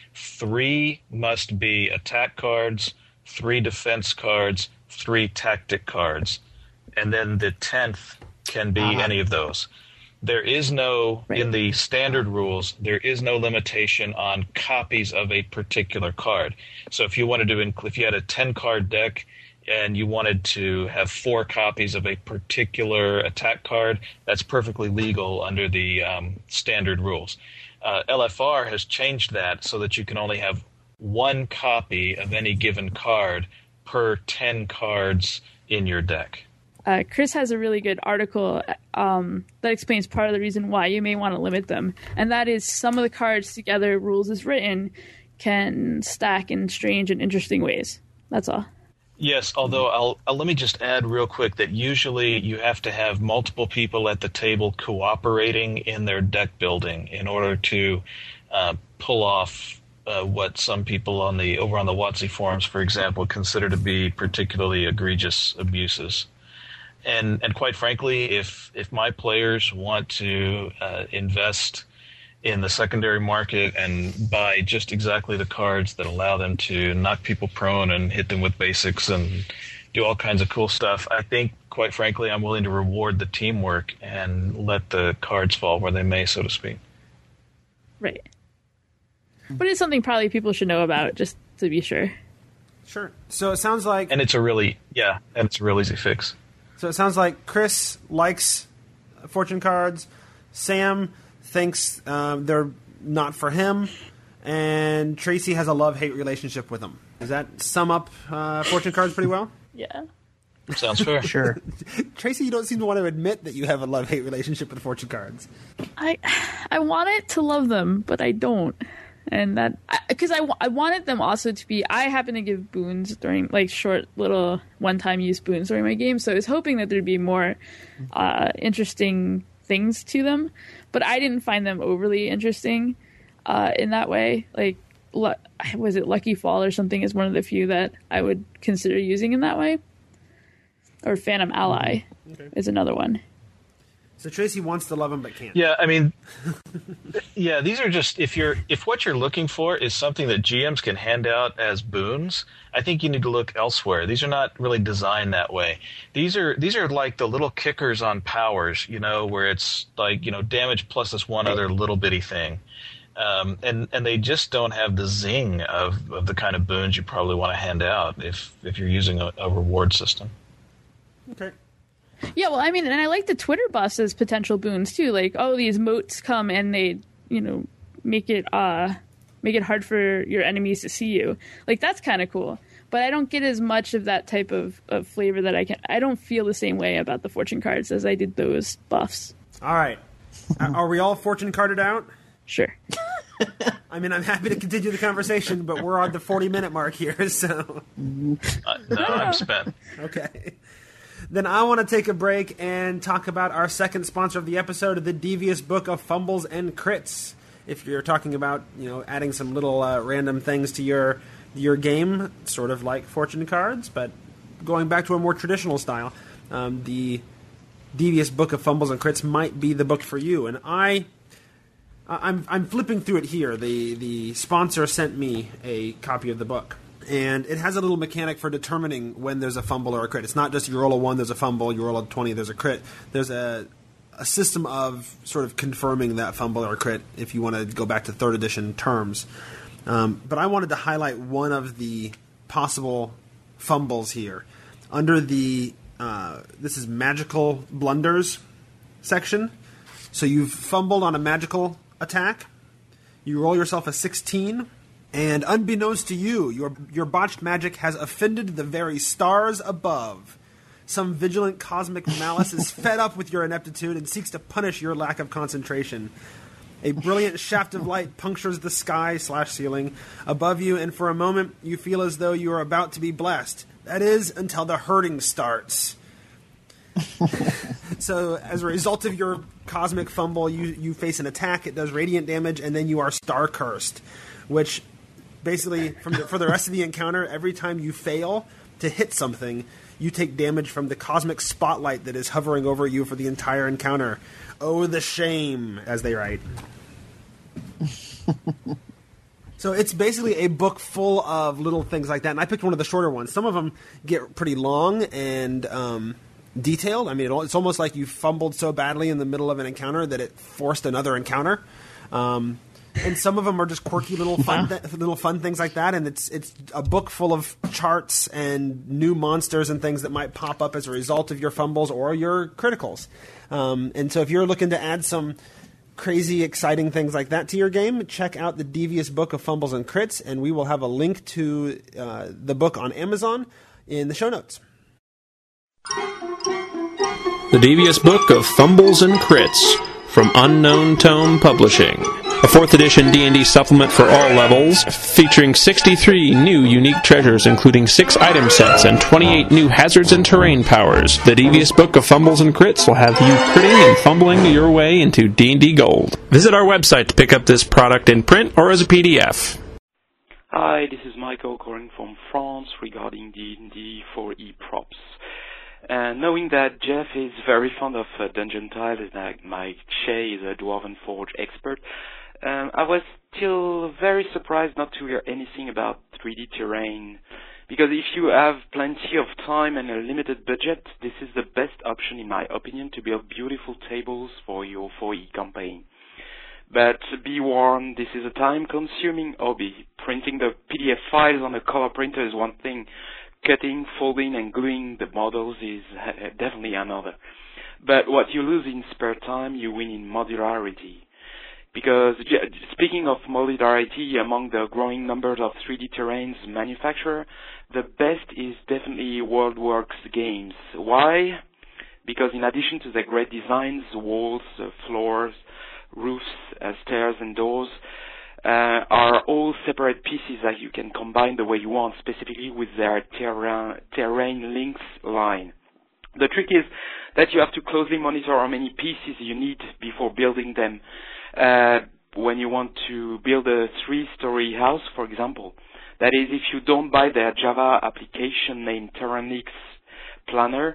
S6: 3 must be attack cards, 3 defense cards, 3 tactic cards, and then the 10th can be any of those. There is no, in the standard rules, there is no limitation on copies of a particular card. So if you wanted to, if you had a 10-card deck, and you wanted to have 4 copies of a particular attack card, that's perfectly legal under the standard rules. LFR has changed that so that you can only have 1 copy of any given card per 10 cards in your deck.
S3: Chris has a really good article that explains part of the reason why you may want to limit them, and that is some of the cards together, rules as written, can stack in strange and interesting ways. That's all.
S6: Yes, although let me just add real quick that usually you have to have multiple people at the table cooperating in their deck building in order to pull off what some people over on the WotC forums, for example, consider to be particularly egregious abuses. And quite frankly, if my players want to invest in the secondary market and buy just exactly the cards that allow them to knock people prone and hit them with basics and do all kinds of cool stuff, I think, quite frankly, I'm willing to reward the teamwork and let the cards fall where they may, so to speak.
S3: Right. But it's something probably people should know about, just to be sure.
S2: Sure. So it sounds like...
S6: And it's a real easy fix.
S2: So it sounds like Chris likes fortune cards, Sam thinks they're not for him, and Tracy has a love-hate relationship with them. Does that sum up fortune cards pretty well?
S3: Yeah.
S6: Sounds fair.
S5: Sure.
S2: Tracy, you don't seem to want to admit that you have a love-hate relationship with fortune cards.
S3: I want it to love them, but I don't. And that, because I wanted them also to be, I happen to give boons during, like, short little one-time use boons during my game, so I was hoping that there'd be more interesting things to them, but I didn't find them overly interesting in that way. Like, was it Lucky Fall or something is one of the few that I would consider using in that way. Or Phantom Ally is another one.
S2: So Tracy wants to love them but can't.
S6: Yeah, I mean, yeah, these are just, if what you're looking for is something that GMs can hand out as boons, I think you need to look elsewhere. These are not really designed that way. These are like the little kickers on powers, where it's like, damage plus this one other little bitty thing. And they just don't have the zing of the kind of boons you probably want to hand out if you're using a reward system.
S2: Okay.
S3: Yeah, well, I mean, and I like the Twitter buffs as potential boons too. Like, these moats come and they, make it hard for your enemies to see you. Like, that's kind of cool. But I don't get as much of that type of flavor that I don't feel the same way about the fortune cards as I did those buffs.
S2: All right. Are we all fortune carded out?
S3: Sure.
S2: I mean, I'm happy to continue the conversation, but we're on the 40-minute mark here, so...
S6: No, I'm spent.
S2: Okay. Then I want to take a break and talk about our second sponsor of the episode, the Devious Book of Fumbles and Crits. If you're talking about, adding some little random things to your game, sort of like fortune cards, but going back to a more traditional style, the Devious Book of Fumbles and Crits might be the book for you. And I'm flipping through it here. The sponsor sent me a copy of the book. And it has a little mechanic for determining when there's a fumble or a crit. It's not just you roll a 1, there's a fumble, you roll a 20, there's a crit. There's a system of sort of confirming that fumble or crit if you want to go back to 3rd edition terms. But I wanted to highlight one of the possible fumbles here. Under the, this is magical blunders section. So you've fumbled on a magical attack. You roll yourself a 16. And unbeknownst to you, your botched magic has offended the very stars above. Some vigilant cosmic malice is fed up with your ineptitude and seeks to punish your lack of concentration. A brilliant shaft of light punctures the sky/ceiling above you, and for a moment you feel as though you are about to be blessed. That is, until the hurting starts. So, as a result of your cosmic fumble, you face an attack, it does radiant damage, and then you are star-cursed, which... Basically, for the rest of the encounter, every time you fail to hit something, you take damage from the cosmic spotlight that is hovering over you for the entire encounter. Oh, the shame, as they write. So it's basically a book full of little things like that, and I picked one of the shorter ones. Some of them get pretty long and detailed. I mean, it's almost like you fumbled so badly in the middle of an encounter that it forced another encounter. And some of them are just quirky little fun things like that. And it's a book full of charts and new monsters and things that might pop up as a result of your fumbles or your criticals. And so if you're looking to add some crazy, exciting things like that to your game, check out the Devious Book of Fumbles and Crits, and we will have a link to the book on Amazon in the show notes.
S7: The Devious Book of Fumbles and Crits from Unknown Tome Publishing. A 4th edition D&D supplement for all levels, featuring 63 new unique treasures, including 6 item sets and 28 new hazards and terrain powers. The Devious Book of Fumbles and Crits will have you critting and fumbling your way into D&D Gold. Visit our website to pick up this product in print or as a PDF.
S11: Hi, this is Michael calling from France regarding D&D 4E props. And knowing that Jeff is very fond of dungeon tiles and that Mike Shea is a Dwarven Forge expert, I was still very surprised not to hear anything about 3D terrain, because if you have plenty of time and a limited budget, this is the best option in my opinion to build beautiful tables for your 4E campaign. But be warned, this is a time-consuming hobby. Printing the PDF files on a color printer is one thing. Cutting, folding, and gluing the models is definitely another. But what you lose in spare time, you win in modularity. Because speaking of modularity, among the growing numbers of 3D terrains manufacturer, the best is definitely WorldWorks games. Why? Because in addition to the great designs, walls, floors, roofs, stairs, and doors are all separate pieces that you can combine the way you want, specifically with their terrain links line. The trick is that you have to closely monitor how many pieces you need before building them. When you want to build a 3-story house, for example, that is, if you don't buy their Java application named Terranix Planner,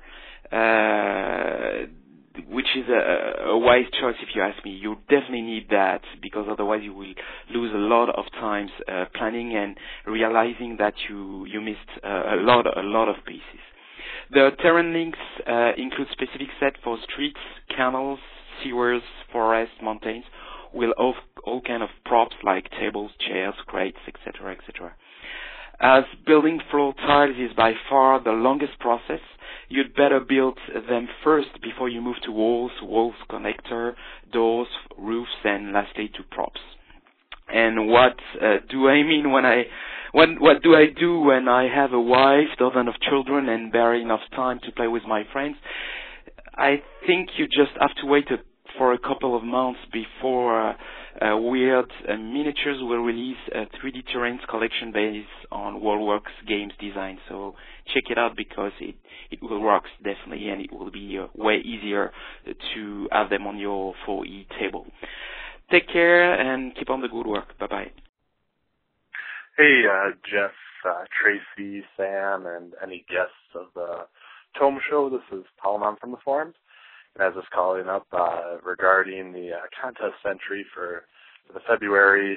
S11: which is a wise choice if you ask me. You definitely need that, because otherwise you will lose a lot of times planning and realizing that you missed a lot of pieces. The terrain links include specific set for streets, canals, sewers, forests, mountains, with all kind of props like tables, chairs, crates, etc., etc. As building floor tiles is by far the longest process, you'd better build them first before you move to walls, connector, doors, roofs, and lastly to props. And what do I mean what do I do when I have a wife, dozen of children, and barely enough time to play with my friends? I think you just have to wait for a couple of months before Weird Miniatures will release a 3D Terrains collection based on WorldWorks games design. So check it out, because it will rock, definitely, and it will be way easier to have them on your 4E table. Take care and keep on the good work. Bye-bye.
S12: Hey, Jeff, Tracy, Sam, and any guests of the Tome Show. This is Palamon from the forums. And I was just calling up regarding the contest entry for the February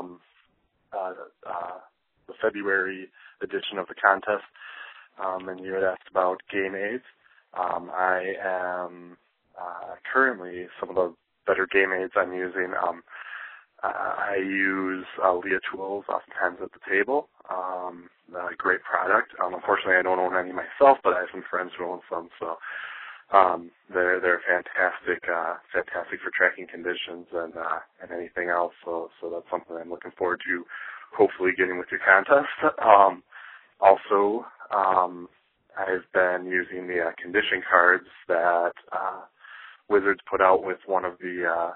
S12: edition of the contest. And you had asked about game aids. I am currently, some of the better game aids I'm using, I use Leah Tools oftentimes at the table. Great product. Unfortunately, I don't own any myself, but I have some friends who own some, so they're fantastic for tracking conditions and anything else. So that's something I'm looking forward to, hopefully getting with your contest. Also, I've been using the condition cards that Wizards put out with one of the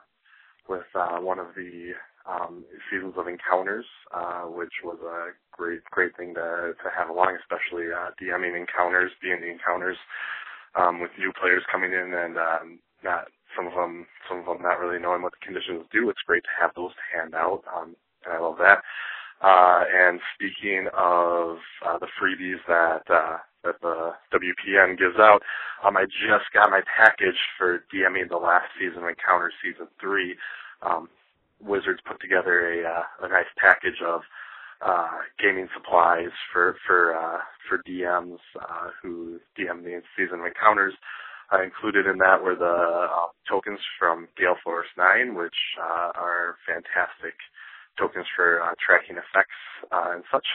S12: Seasons of Encounters, which was a great thing to have along, especially DMing encounters, D&D encounters, with new players coming in and not some of them not really knowing what the conditions do. It's great to have those to hand out, and I love that. And speaking of the freebies that the WPN gives out, I just got my package for DMing the last Season of Encounters, Season 3. Wizards put together a nice package of gaming supplies for DMs who DM the Season of Encounters. Included in that were the tokens from Gale Force 9, which are fantastic tokens for tracking effects and such.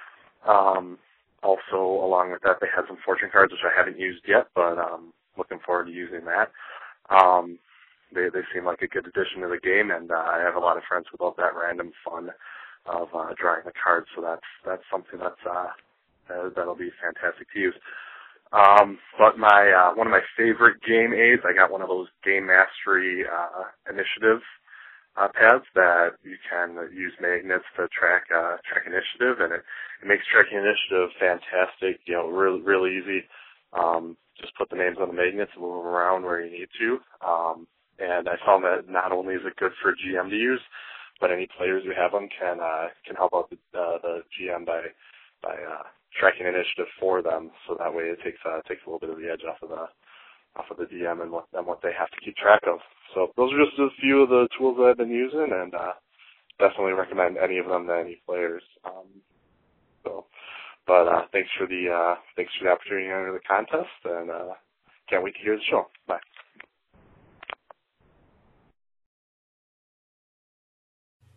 S12: Also, along with that, they had some fortune cards, which I haven't used yet, but looking forward to using that. They seem like a good addition to the game, and I have a lot of friends who love that random fun of drawing the cards, so that's something that'll be fantastic to use. But one of my favorite game aids, I got one of those Game Mastery Initiative pads that you can use magnets to track initiative, and it makes tracking initiative fantastic. Really easy. Just put the names on the magnets and move them around where you need to. And I found that not only is it good for GM to use, but any players who have them can help out the GM by tracking initiative for them. So that way it takes a little bit of the edge off of the DM and what they have to keep track of. So those are just a few of the tools that I've been using, and definitely recommend any of them to any players. But thanks for the opportunity to enter the contest, and can't wait to hear the show. Bye.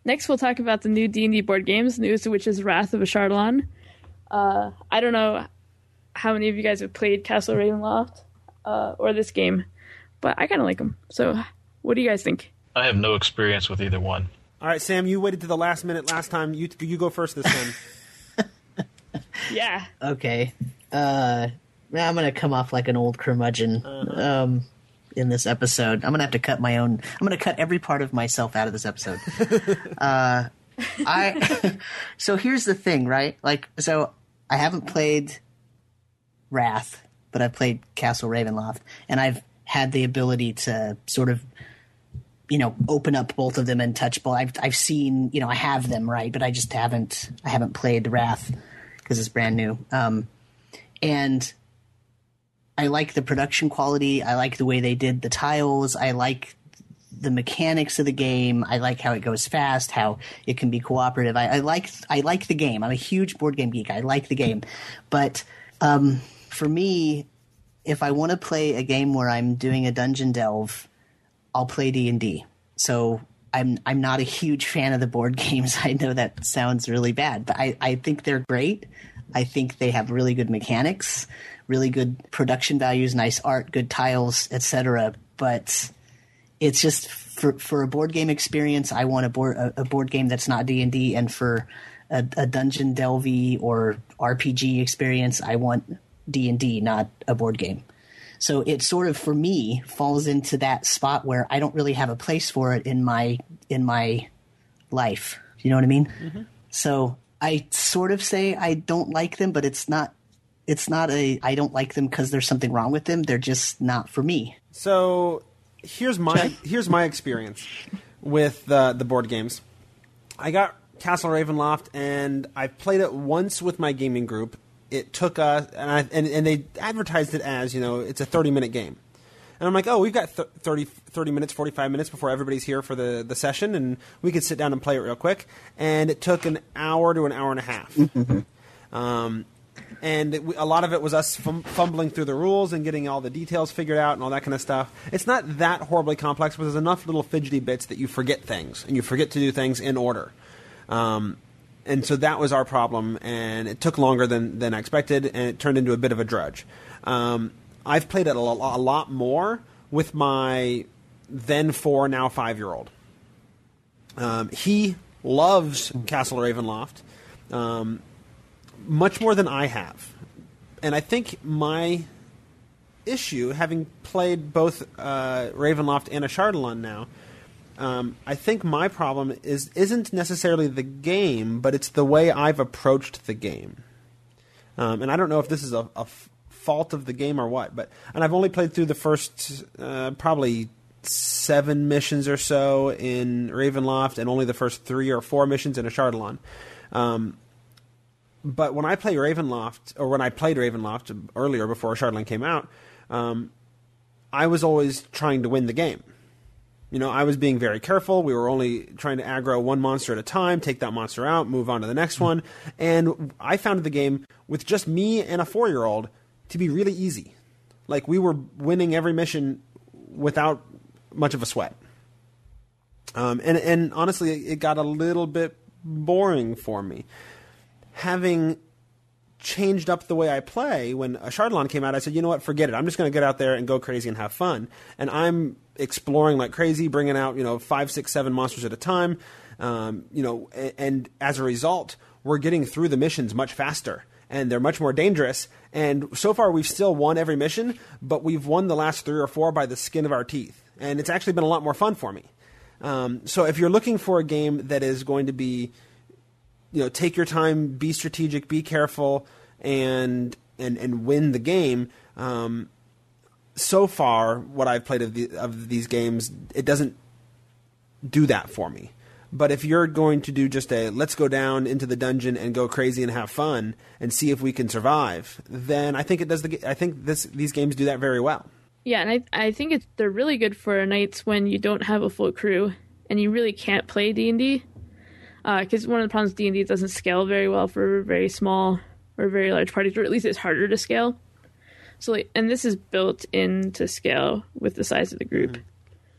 S3: Next, we'll talk about the new D&D board games, news of which is Wrath of Ashardalon. I don't know how many of you guys have played Castle Ravenloft or this game, but I kind of like them. So what do you guys think?
S6: I have no experience with either one.
S2: All right, Sam, you waited to the last minute last time. You go first this time.
S3: Yeah.
S5: Okay. I'm going to come off like an old curmudgeon in this episode. I'm going to have to cut my own. I'm going to cut every part of myself out of this episode. So here's the thing, right? So I haven't played Wrath, but I've played Castle Ravenloft, and I've had the ability to sort of, open up both of them and touch both. I've seen, I have them, right? But I just haven't played Wrath because it's brand new. And I like the production quality. I like the way they did the tiles. I like the mechanics of the game. I like how it goes fast, how it can be cooperative. I like the game. I'm a huge board game geek. I like the game. But for me, if I want to play a game where I'm doing a dungeon delve, I'll play D&D. So I'm not a huge fan of the board games. I know that sounds really bad, but I think they're great. I think they have really good mechanics, really good production values, nice art, good tiles, etc. But it's just for a board game experience, I want a board game that's not D&D, and for a dungeon delvey or RPG experience, I want D&D, not a board game. So it sort of, for me, falls into that spot where I don't really have a place for it in my life. You know what I mean? Mm-hmm. So I sort of say I don't like them, but it's not I don't like them because there's something wrong with them. They're just not for me.
S2: So here's my experience with the board games. I got Castle Ravenloft, and I played it once with my gaming group. It took us, and they advertised it as, it's a 30-minute game. And I'm like, we've got 30 minutes, 45 minutes before everybody's here for the session, and we could sit down and play it real quick. And it took an hour to an hour and a half. And a lot of it was us fumbling through the rules and getting all the details figured out and all that kind of stuff. It's not that horribly complex, but there's enough little fidgety bits that you forget things, and you forget to do things in order. And so that was our problem, and it took longer than I expected, and it turned into a bit of a drudge. I've played it a lot more with my then 4, now 5-year-old. He loves Castle Ravenloft much more than I have. And I think my issue, having played both Ravenloft and Ashardalon now, I think my problem isn't necessarily the game, but it's the way I've approached the game. And I don't know if this is a fault of the game or what, and I've only played through the first probably 7 missions or so in Ravenloft, and only the first 3 or 4 missions in Ashardalon. But when I played Ravenloft earlier before Ashardalon came out, I was always trying to win the game. I was being very careful. We were only trying to aggro one monster at a time, take that monster out, move on to the next one. And I found the game with just me and a 4-year-old to be really easy. Like, we were winning every mission without much of a sweat. And honestly, it got a little bit boring for me. Having changed up the way I play, when Ashardalon came out, I said, you know what, forget it. I'm just going to get out there and go crazy and have fun. And I'm exploring like crazy, bringing out 5, 6, 7 monsters at a time. And as a result, we're getting through the missions much faster, and they're much more dangerous. And so far, we've still won every mission, but we've won the last 3 or 4 by the skin of our teeth. And it's actually been a lot more fun for me. So if you're looking for a game that is going to be, take your time, be strategic, be careful, and win the game. So far, what I've played of these games, it doesn't do that for me. But if you're going to do just let's go down into the dungeon and go crazy and have fun and see if we can survive, then I think it does. These games do that very well.
S3: Yeah, and I think they're really good for nights when you don't have a full crew and you really can't play D&D. Because one of the problems with D&D, it doesn't scale very well for very small or very large parties, or at least it's harder to scale. So, and this is built in to scale with the size of the group.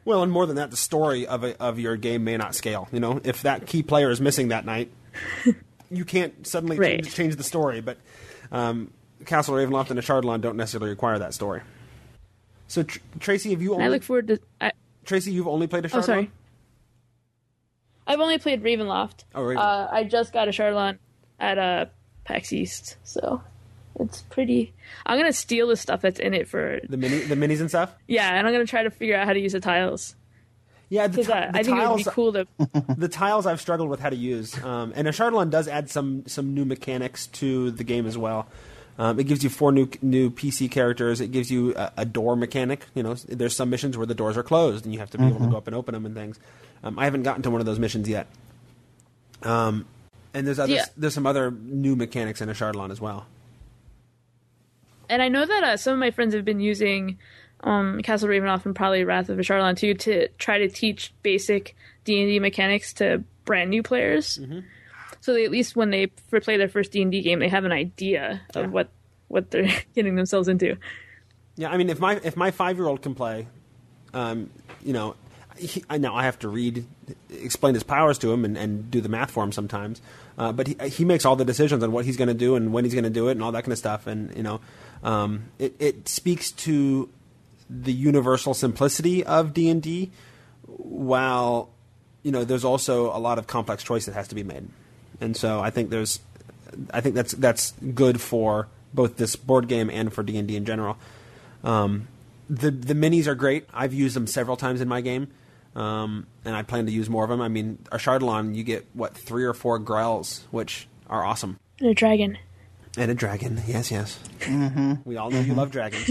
S2: Well, and more than that, the story of your game may not scale. You know, if that key player is missing that night, you can't suddenly change the story. But Castle Ravenloft and Ashardalon don't necessarily require that story. So, Tracy, have you only...
S3: I look forward to...
S2: Tracy, you've only played Ashardalon?
S3: Oh, sorry. I've only played Ravenloft.
S2: Oh, Ravenloft.
S3: I just got Ashardalon at PAX East, so it's pretty... I'm going to steal the stuff that's in it for...
S2: The minis and stuff?
S3: Yeah, and I'm going to try to figure out how to use the tiles.
S2: Yeah,
S3: because I think it would be cool to...
S2: The tiles I've struggled with how to use. And Ashardalon does add some new mechanics to the game as well. It gives you 4 new PC characters. It gives you a door mechanic. You know, there's some missions where the doors are closed and you have to be able to go up and open them and things. I haven't gotten to one of those missions yet. And there's some other new mechanics in Ashardalon as well.
S3: And I know that some of my friends have been using Castle Ravenloft and probably Wrath of Ashardalon too to try to teach basic D&D mechanics to brand new players. Mm-hmm. So they, at least when they play their first D&D game, they have an idea of what they're getting themselves into.
S2: Yeah, I mean, if my 5-year-old can play, you know, now I have to explain his powers to him and do the math for him sometimes. But he makes all the decisions on what he's going to do and when he's going to do it and all that kind of stuff. And, you know, it speaks to the universal simplicity of D&D, while, you know, there's also a lot of complex choice that has to be made. And so I think that's good for both this board game and for D&D in general. The minis are great. I've used them several times in my game, and I plan to use more of them. I mean, Ashardalon, you get 3 or 4 Grells, which are awesome.
S3: And a dragon.
S2: Yes.
S5: Mm-hmm.
S2: We all know you love dragons.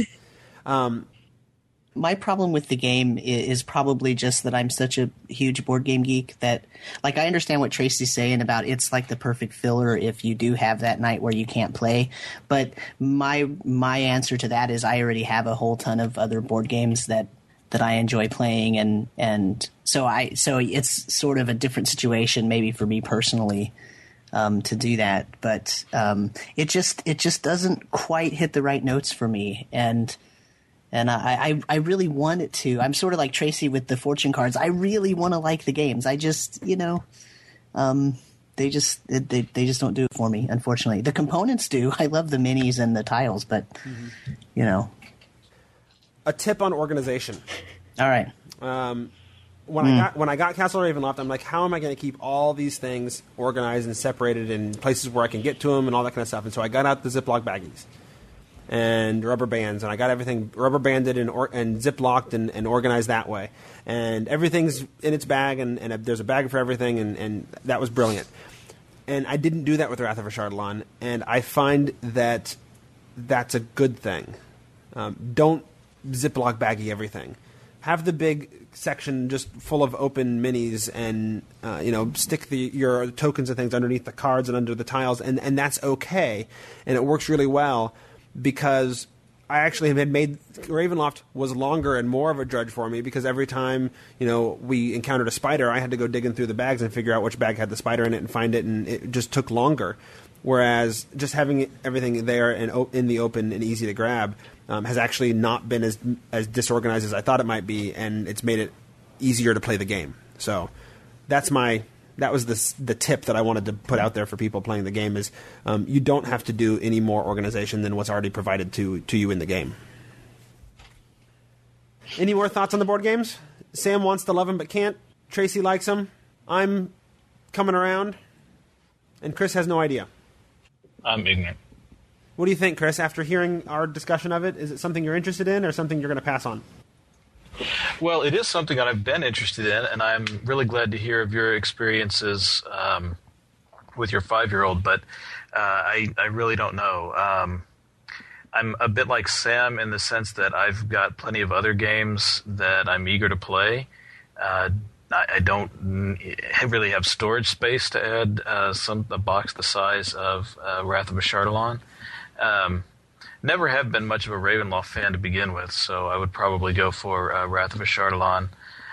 S5: My problem with the game is probably just that I'm such a huge board game geek that, like, I understand what Tracy's saying about it's like the perfect filler if you do have that night where you can't play. But my answer to that is I already have a whole ton of other board games that I enjoy playing, and so it's sort of a different situation maybe for me personally to do that. But it just doesn't quite hit the right notes for me, and I really want it to. I'm sort of like Tracy with the fortune cards. I really want to like the games. I just, you know, they just don't do it for me, unfortunately. The components do. I love the minis and the tiles, but, you know.
S2: A tip on organization.
S5: All right.
S2: When I got Castle Ravenloft, I'm like, how am I going to keep all these things organized and separated in places where I can get to them and all that kind of stuff? And so I got out the Ziploc baggies and rubber bands, and I got everything rubber banded and ziplocked and organized that way. And everything's in its bag, and there's a bag for everything, and that was brilliant. And I didn't do that with Wrath of Ashardalon, and I find that that's a good thing. Don't Ziploc baggy everything. Have the big section just full of open minis, and you know, stick your tokens and things underneath the cards and under the tiles, and that's okay, and it works really well. Because I actually had made Ravenloft was longer and more of a drudge for me, because every time, you know, we encountered a spider, I had to go digging through the bags and figure out which bag had the spider in it and find it, and it just took longer. Whereas just having everything there and in the open and easy to grab has actually not been as disorganized as I thought it might be, and it's made it easier to play the game. So that was the tip that I wanted to put out there for people playing the game is you don't have to do any more organization than what's already provided to you in the game. Any more thoughts on the board games? Sam wants to love them but can't. Tracy likes them. I'm coming around. And Chris has no idea.
S6: I'm ignorant.
S2: What do you think, Chris, after hearing our discussion of it? Is it something you're interested in or something you're going to pass on?
S6: Well, it is something that I've been interested in, and I'm really glad to hear of your experiences with your 5-year-old, but I really don't know. I'm a bit like Sam in the sense that I've got plenty of other games that I'm eager to play. I don't really have storage space to add a box the size of Wrath of Ashardalon. Never have been much of a Ravenloft fan to begin with, so I would probably go for Wrath of Ashardalon.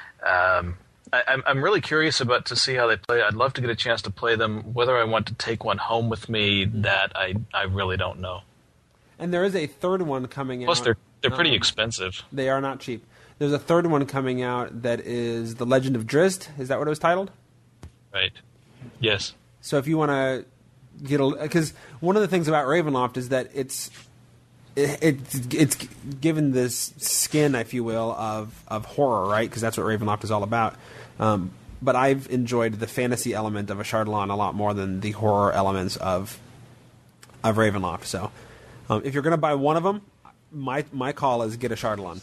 S6: I'm really curious to see how they play. I'd love to get a chance to play them. Whether I want to take one home with me, that I really don't know.
S2: And there is a third one coming out.
S6: Plus, they're pretty expensive.
S2: They are not cheap. There's a third one coming out that is The Legend of Drizzt. Is that what it was titled?
S6: Right. Yes.
S2: So if you want to get because one of the things about Ravenloft is that it's given this skin, if you will, of horror, right? Because that's what Ravenloft is all about. But I've enjoyed the fantasy element of Ashardalon a lot more than the horror elements of Ravenloft. So if you're going to buy one of them, my call is get Ashardalon.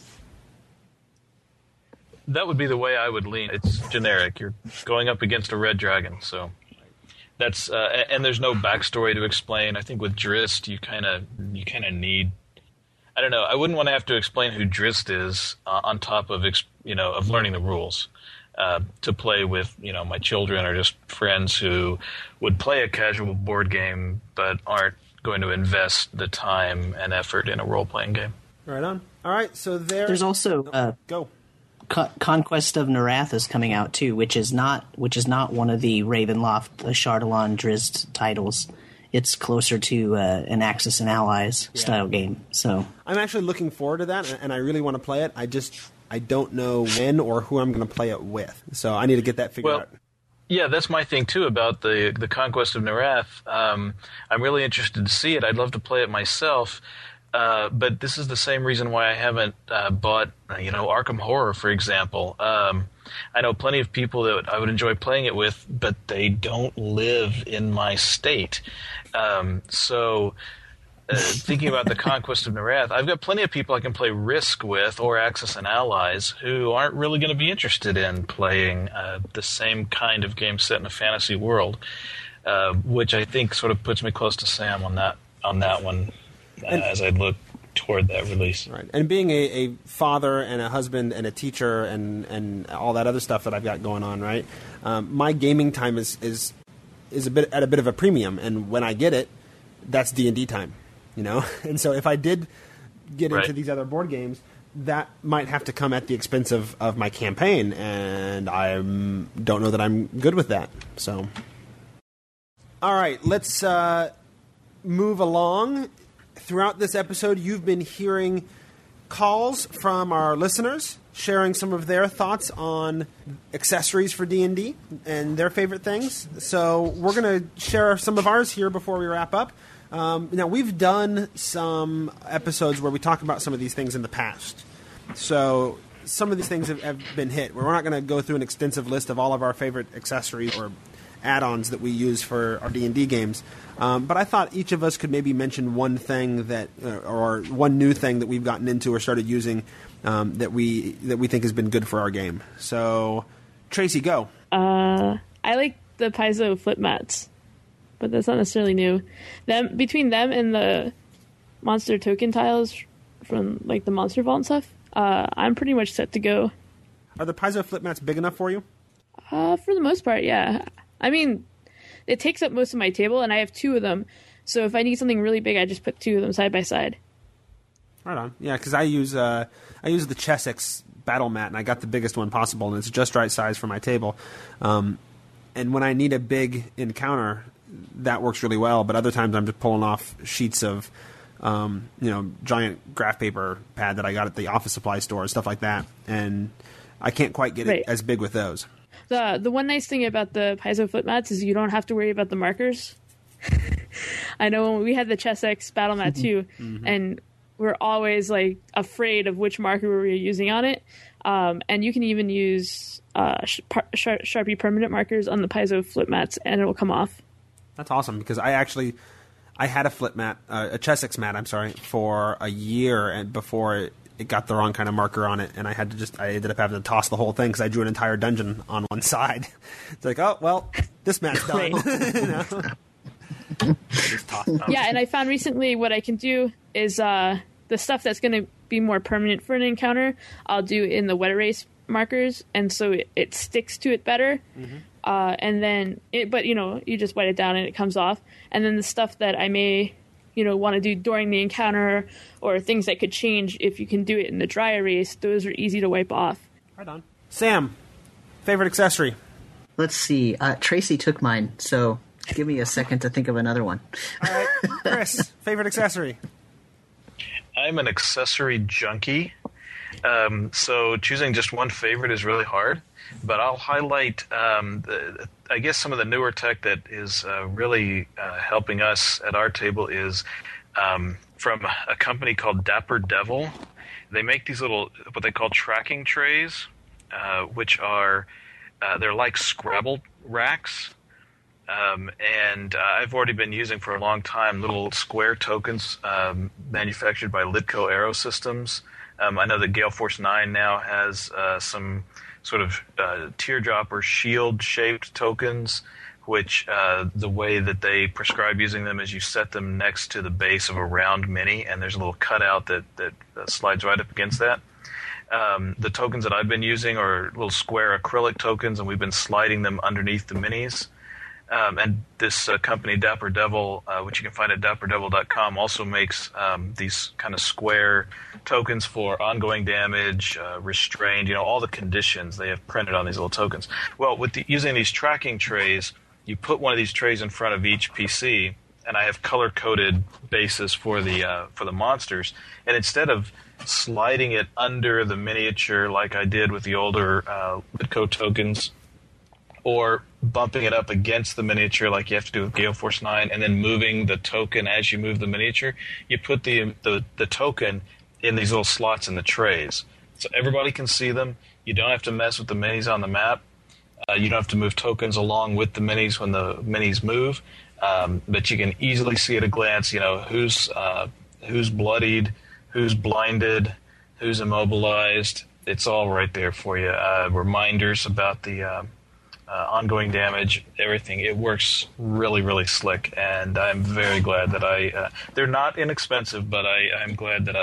S6: That would be the way I would lean. It's generic. You're going up against a red dragon, so that's and there's no backstory to explain. I think with Drizzt, you kind of need. I don't know. I wouldn't want to have to explain who Drizzt is on top of of learning the rules to play with my children or just friends who would play a casual board game but aren't going to invest the time and effort in a role playing game.
S2: Right on. All right. So
S5: there's also
S2: go.
S5: Conquest of Narath is coming out too, which is not one of the Ravenloft, Ashardalon, Drizzt titles. It's closer to an Axis and Allies style game. So
S2: I'm actually looking forward to that, and I really want to play it. I don't know when or who I'm going to play it with, so I need to get that figured out.
S6: Yeah, that's my thing too about the Conquest of Narath. I'm really interested to see it. I'd love to play it myself. But this is the same reason why I haven't bought, Arkham Horror, for example. I know plenty of people that I would enjoy playing it with, but they don't live in my state. So thinking about the Conquest of Narath, I've got plenty of people I can play Risk with or Axis and Allies who aren't really going to be interested in playing the same kind of game set in a fantasy world, which I think sort of puts me close to Sam on that one. As I look toward that release.
S2: Right. And being a father and a husband and a teacher and all that other stuff that I've got going on, right? My gaming time is a bit of a premium, and when I get it, that's D&D time, And so if I did get into these other board games, that might have to come at the expense of my campaign, and I don't know that I'm good with that. So, all right, let's move along. Throughout this episode, you've been hearing calls from our listeners, sharing some of their thoughts on accessories for D&D and their favorite things. So we're going to share some of ours here before we wrap up. Now, we've done some episodes where we talk about some of these things in the past. So some of these things have been hit. We're not going to go through an extensive list of all of our favorite accessories or add-ons that we use for our D&D games. But I thought each of us could maybe mention one thing that, or one new thing that we've gotten into or started using that we think has been good for our game. So, Tracy, go.
S3: I like the Paizo flip mats, but that's not necessarily new. Between them and the monster token tiles from like the Monster Vault and stuff, I'm pretty much set to go.
S2: Are the Paizo flip mats big enough for you?
S3: For the most part, yeah. I mean, it takes up most of my table, and I have two of them. So if I need something really big, I just put two of them side by side.
S2: Right on. Yeah, because I use the Chessex battle mat, and I got the biggest one possible, and it's just right size for my table. And when I need a big encounter, that works really well. But other times, I'm just pulling off sheets of, giant graph paper pad that I got at the office supply store, stuff like that, and I can't quite get it as big with those.
S3: The one nice thing about the Paizo flip mats is you don't have to worry about the markers. I know when we had the Chessex battle mat too, and we're always like afraid of which marker we were using on it. And you can even use Sharpie permanent markers on the Paizo flip mats, and it'll come off. That's
S2: awesome, because I had a flip mat, a Chessex mat, I'm sorry, for a year and before it got the wrong kind of marker on it, and I ended up having to toss the whole thing because I drew an entire dungeon on one side. It's like, oh, well, this mat's done.
S3: Yeah, and I found recently what I can do is the stuff that's going to be more permanent for an encounter, I'll do in the wet erase markers, and so it sticks to it better. And then, you just wet it down and it comes off. And then the stuff that I may want to do during the encounter or things that could change if you can do it in the dry erase, those are easy to wipe off.
S2: Right on. Sam, favorite accessory?
S5: Let's see. Tracy took mine, so give me a second to think of another one.
S2: All right. Chris, favorite accessory?
S6: I'm an accessory junkie. So choosing just one favorite is really hard, but I'll highlight, I guess, some of the newer tech that is really helping us at our table is from a company called Dapper Devil. They make these little, what they call tracking trays, which are, they're like Scrabble racks. And I've already been using for a long time little square tokens manufactured by Litco Aerosystems. I know that Gale Force 9 now has some sort of teardrop or shield-shaped tokens, which the way that they prescribe using them is you set them next to the base of a round mini, and there's a little cutout that slides right up against that. The tokens that I've been using are little square acrylic tokens, and we've been sliding them underneath the minis. And this company, Dapper Devil, which you can find at dapperdevil.com, also makes these kind of square tokens for ongoing damage, restrained, all the conditions they have printed on these little tokens. Well, with using these tracking trays, you put one of these trays in front of each PC, and I have color-coded bases for the monsters. And instead of sliding it under the miniature like I did with the older Litco tokens, or bumping it up against the miniature like you have to do with Gale Force 9, and then moving the token as you move the miniature, you put the token in these little slots in the trays. So everybody can see them. You don't have to mess with the minis on the map. You don't have to move tokens along with the minis when the minis move. But you can easily see at a glance, who's bloodied, who's blinded, who's immobilized. It's all right there for you. Reminders about the ongoing damage, everything. It works really, really slick, and I'm very glad that they're not inexpensive, but I'm glad that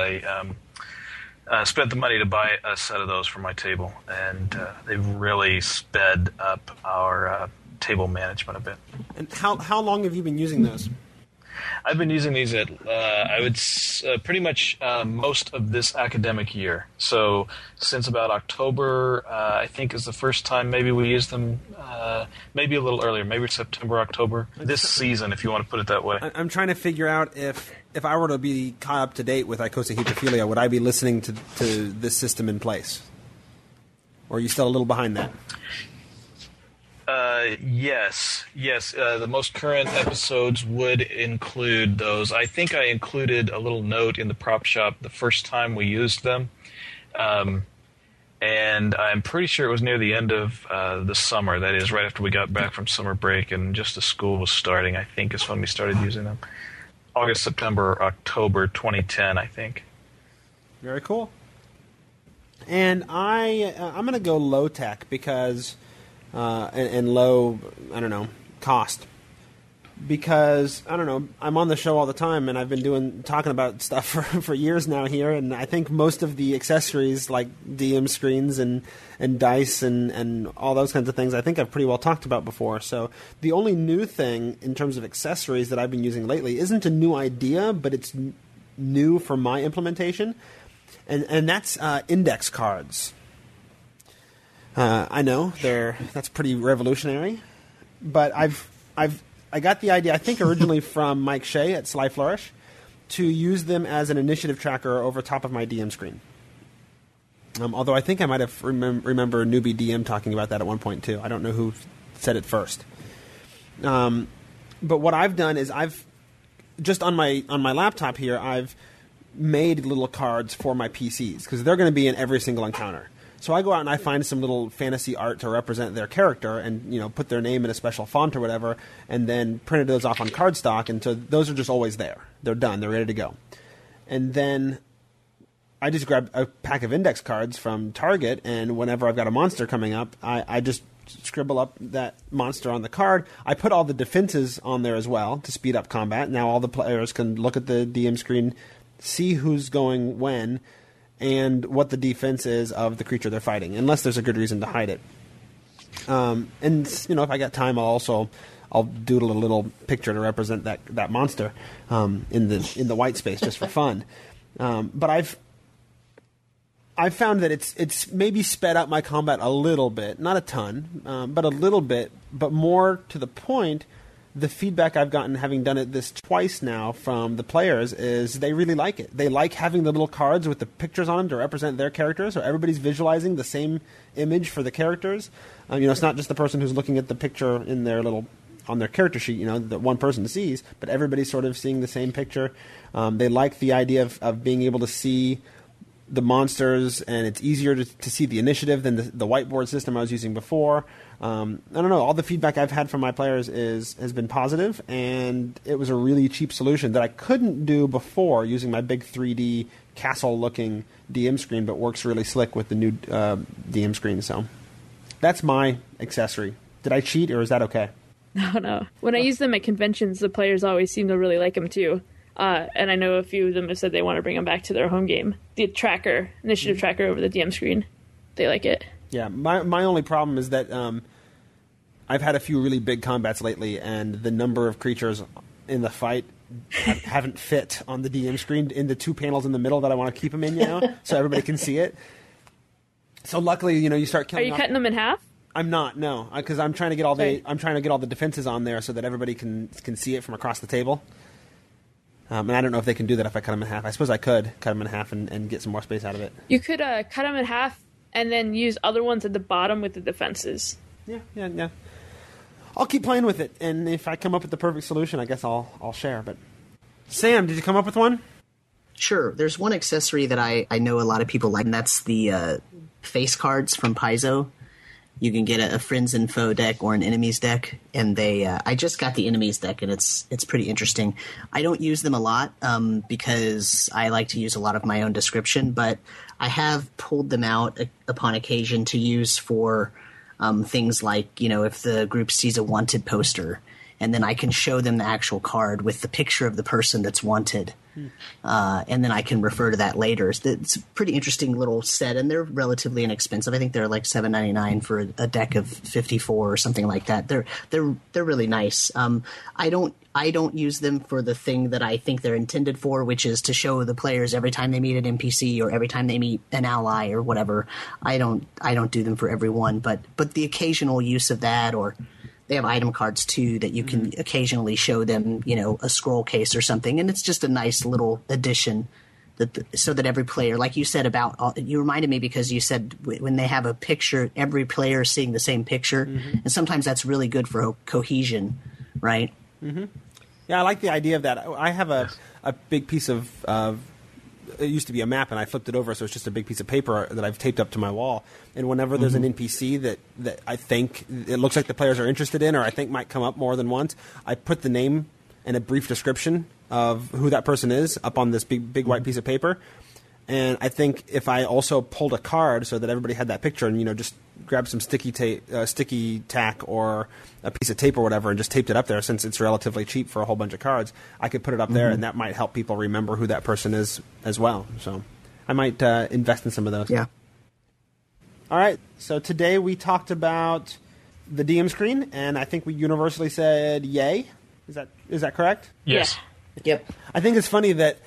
S6: I spent the money to buy a set of those for my table, and they've really sped up our table management a bit.
S2: And how long have you been using those?
S6: I've been using these at, I would pretty much most of this academic year. So since about October, I think is the first time maybe we used them, maybe a little earlier, maybe September, October, this season, if you want to put it that way.
S2: I'm trying to figure out if I were to be caught up to date with icosahedrophilia, would I be listening to this system in place? Or are you still a little behind that?
S6: Yes. The most current episodes would include those. I think I included a little note in the prop shop the first time we used them. And I'm pretty sure it was near the end of the summer. That is, right after we got back from summer break and just as school was starting, I think is when we started using them. August, September, October 2010, I think.
S2: Very cool. And I'm going to go low tech because... and low, cost. Because, I'm on the show all the time, and I've been talking about stuff for years now here, and I think most of the accessories, like DM screens and dice and all those kinds of things, I think I've pretty well talked about before. So the only new thing in terms of accessories that I've been using lately isn't a new idea, but it's new for my implementation, and that's index cards. I know that's pretty revolutionary, but I got the idea, I think originally from Mike Shea at Sly Flourish, to use them as an initiative tracker over top of my DM screen. Although I think I might have remember Newbie DM talking about that at one point too. I don't know who said it first. But what I've done is I've just on my laptop here, I've made little cards for my PCs because they're going to be in every single encounter. So I go out and I find some little fantasy art to represent their character and, put their name in a special font or whatever, and then printed those off on cardstock, and so those are just always there. They're done. They're ready to go. And then I just grab a pack of index cards from Target, and whenever I've got a monster coming up, I just scribble up that monster on the card. I put all the defenses on there as well to speed up combat. Now all the players can look at the DM screen, see who's going when, and what the defense is of the creature they're fighting, unless there's a good reason to hide it. And if I got time, I'll doodle a little picture to represent that monster in the white space just for fun. But I've found that it's maybe sped up my combat a little bit, not a ton, but a little bit, but more to the point the feedback I've gotten having done it this twice now from the players is they really like it. They like having the little cards with the pictures on them to represent their characters, so everybody's visualizing the same image for the characters. It's not just the person who's looking at the picture in their on their character sheet, that one person sees, but everybody's sort of seeing the same picture. They like the idea of being able to see the monsters, and it's easier to see the initiative than the whiteboard system I was using before. I don't know. All the feedback I've had from my players has been positive, and it was a really cheap solution that I couldn't do before using my big 3D castle-looking DM screen, but works really slick with the new DM screen. So that's my accessory. Did I cheat, or is that okay?
S3: No. When I use them at conventions, the players always seem to really like them too. And I know a few of them have said they want to bring them back to their home game. The initiative tracker over the DM screen. They like it. Yeah, my only problem is that I've had a few really big combats lately, and the number of creatures in the fight haven't fit on the DM screen in the two panels in the middle that I want to keep them in, so everybody can see it. So luckily, you start killing. Are you cutting them in half?
S2: I'm not, no, because I'm trying to get all the defenses on there so that everybody can see it from across the table. And I don't know if they can do that if I cut them in half. I suppose I could cut them in half and get some more space out of it. You could cut them in half and then use other ones at the bottom with the defenses. Yeah. I'll keep playing with it, and if I come up with the perfect solution, I guess I'll share. But Sam, did you come up with one?
S5: Sure. There's one accessory that I know a lot of people like, and that's the face cards from Paizo. You can get a friends and foe deck or an enemies deck, and I just got the enemies deck, and it's pretty interesting. I don't use them a lot because I like to use a lot of my own description, but I have pulled them out upon occasion to use for things like, if the group sees a wanted poster, and then I can show them the actual card with the picture of the person that's wanted. And then I can refer to that later. It's a pretty interesting little set, and they're relatively inexpensive. I think they're like $7.99 for a deck of 54 or something like that. They're really nice. I don't use them for the thing that I think they're intended for, which is to show the players every time they meet an NPC or every time they meet an ally or whatever. I don't do them for everyone, but the occasional use of that, or they have item cards too that you can occasionally show them, a scroll case or something, and it's just a nice little addition so that every player, like you said you reminded me because you said when they have a picture, every player is seeing the same picture, and sometimes that's really good for cohesion, right?
S2: Mm-hmm. Yeah, I like the idea of that. I have a big piece of it used to be a map, and I flipped it over, so it's just a big piece of paper that I've taped up to my wall. And whenever there's an NPC that I think it looks like the players are interested in, or I think might come up more than once, I put the name and a brief description of who that person is up on this big white piece of paper. And I think if I also pulled a card so that everybody had that picture, and just grabbed some sticky tack or a piece of tape or whatever, and just taped it up there, since it's relatively cheap for a whole bunch of cards, I could put it up there, and that might help people remember who that person is as well. So I might invest in some of those.
S5: Yeah.
S2: All right. So today we talked about the DM screen, and I think we universally said yay. Is that correct?
S6: Yes.
S5: Yeah. Yep.
S2: I think it's funny that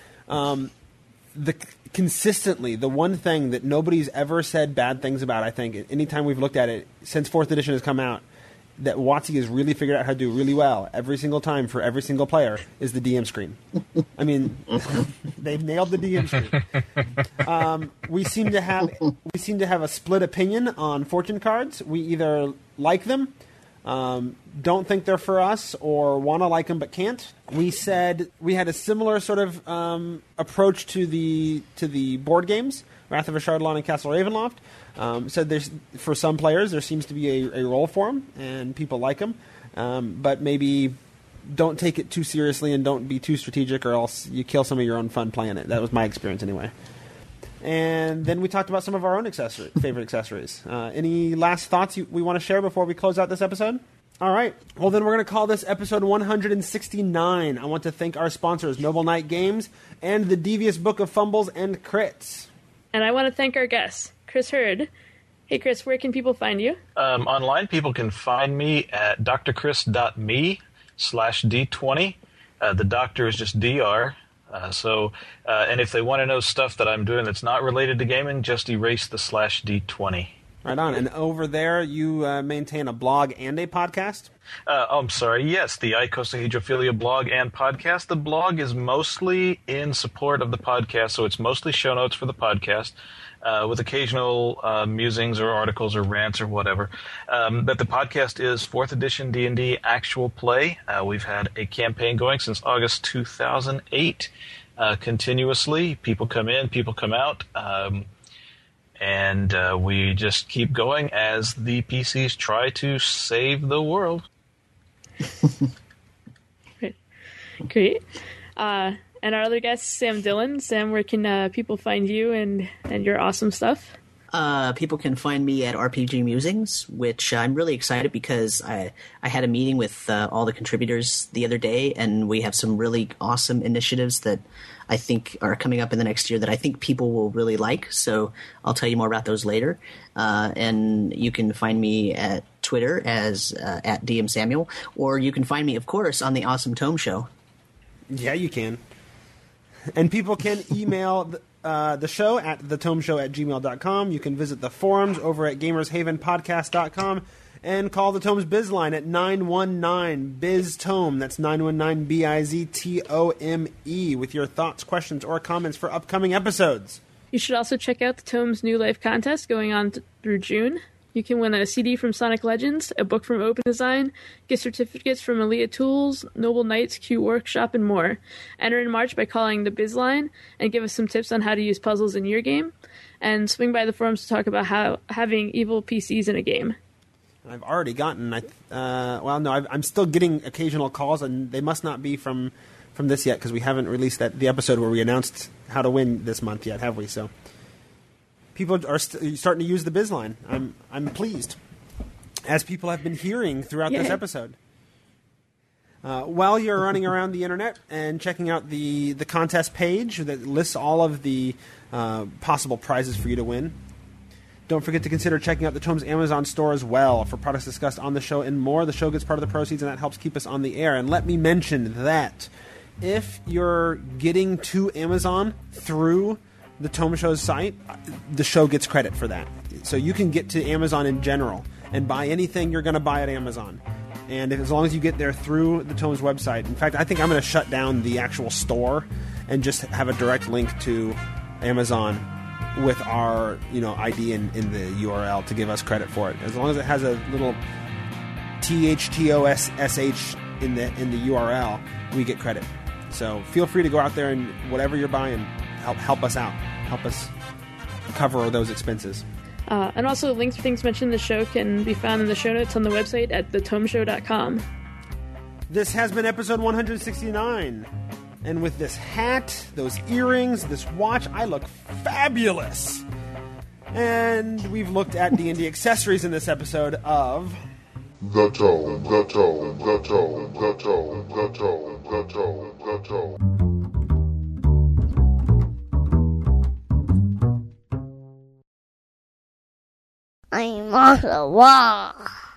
S2: consistently, the one thing that nobody's ever said bad things about, I think, anytime we've looked at it since 4th edition has come out, that WotC has really figured out how to do really well every single time for every single player is the DM screen. I mean, they've nailed the DM screen. We seem to have a split opinion on fortune cards. We either like them, don't think they're for us, or want to like them but can't. We said we had a similar sort of approach to the board games, Wrath of Ashardalon and Castle Ravenloft. Said there's, for some players, there seems to be a role for them, and people like them, but maybe don't take it too seriously and don't be too strategic, or else you kill some of your own fun playing it. That was my experience anyway. And then we talked about some of our own favorite accessories. Any last thoughts we want to share before we close out this episode? All right. Well, then we're going to call this episode 169. I want to thank our sponsors, Noble Knight Games and the Devious Book of Fumbles and Crits.
S3: And I want to thank our guest, Chris Hurd. Hey, Chris, where can people find you?
S6: Online, people can find me at drchris.me/D20. The doctor is just DR. And if they want to know stuff that I'm doing that's not related to gaming, just erase the /D20.
S2: Right on. And over there, you maintain a blog and a podcast?
S6: I'm sorry. Yes, the Icosahedrophilia blog and podcast. The blog is mostly in support of the podcast, so it's mostly show notes for the podcast, with occasional musings or articles or rants or whatever. But the podcast is 4th edition D&D actual play. We've had a campaign going since August 2008, continuously. People come in, people come out. And we just keep going as the PCs try to save the world.
S3: Great. And our other guest, Sam Dillon. Sam, where can people find you and your awesome stuff?
S5: People can find me at RPG Musings, which I'm really excited because I had a meeting with all the contributors the other day, and we have some really awesome initiatives that I think are coming up in the next year that I think people will really like. So I'll tell you more about those later. And you can find me at Twitter as at DM Samuel, or you can find me, of course, on the Awesome Tome Show.
S2: Yeah, you can. And people can email the show at thetomeshow@gmail.com. You can visit the forums over at gamershavenpodcast.com and call the Tomes Biz line at 919-BIZ-TOME. That's 919-BIZ-TOME with your thoughts, questions, or comments for upcoming episodes.
S3: You should also check out the Tomes New Life contest going on through June. You can win a CD from Sonic Legends, a book from Open Design, gift certificates from Aaliyah Tools, Noble Knights, Q Workshop, and more. Enter in March by calling the Biz line and give us some tips on how to use puzzles in your game. And swing by the forums to talk about how having evil PCs in a game.
S2: I've already gotten, I'm still getting occasional calls, and they must not be from this yet because we haven't released the episode where we announced how to win this month yet, have we? So people are starting to use the Biz line. I'm pleased, as people have been hearing throughout this episode. While you're running around the internet and checking out the contest page that lists all of the possible prizes for you to win, don't forget to consider checking out the Tomes Amazon store as well for products discussed on the show and more. The show gets part of the proceeds, and that helps keep us on the air. And let me mention that if you're getting to Amazon through the Tome Show's site, the show gets credit for that. So you can get to Amazon in general and buy anything you're going to buy at Amazon. And as long as you get there through the Tomes website. In fact, I think I'm going to shut down the actual store and just have a direct link to Amazon with our ID in the URL to give us credit for it. As long as it has a little THTOSSH in the URL, we get credit. So feel free to go out there and whatever you're buying, help us out. Help us cover those expenses.
S3: And also, links for things mentioned in the show can be found in the show notes on the website at thetomeshow.com.
S2: This has been episode 169. And with this hat, those earrings, this watch, I look fabulous. And we've looked at D&D accessories in this episode of
S13: The Tome, The Tome, The Tome, The Tome, The Tome, The Tome, The Tome.
S14: I'm on the wall.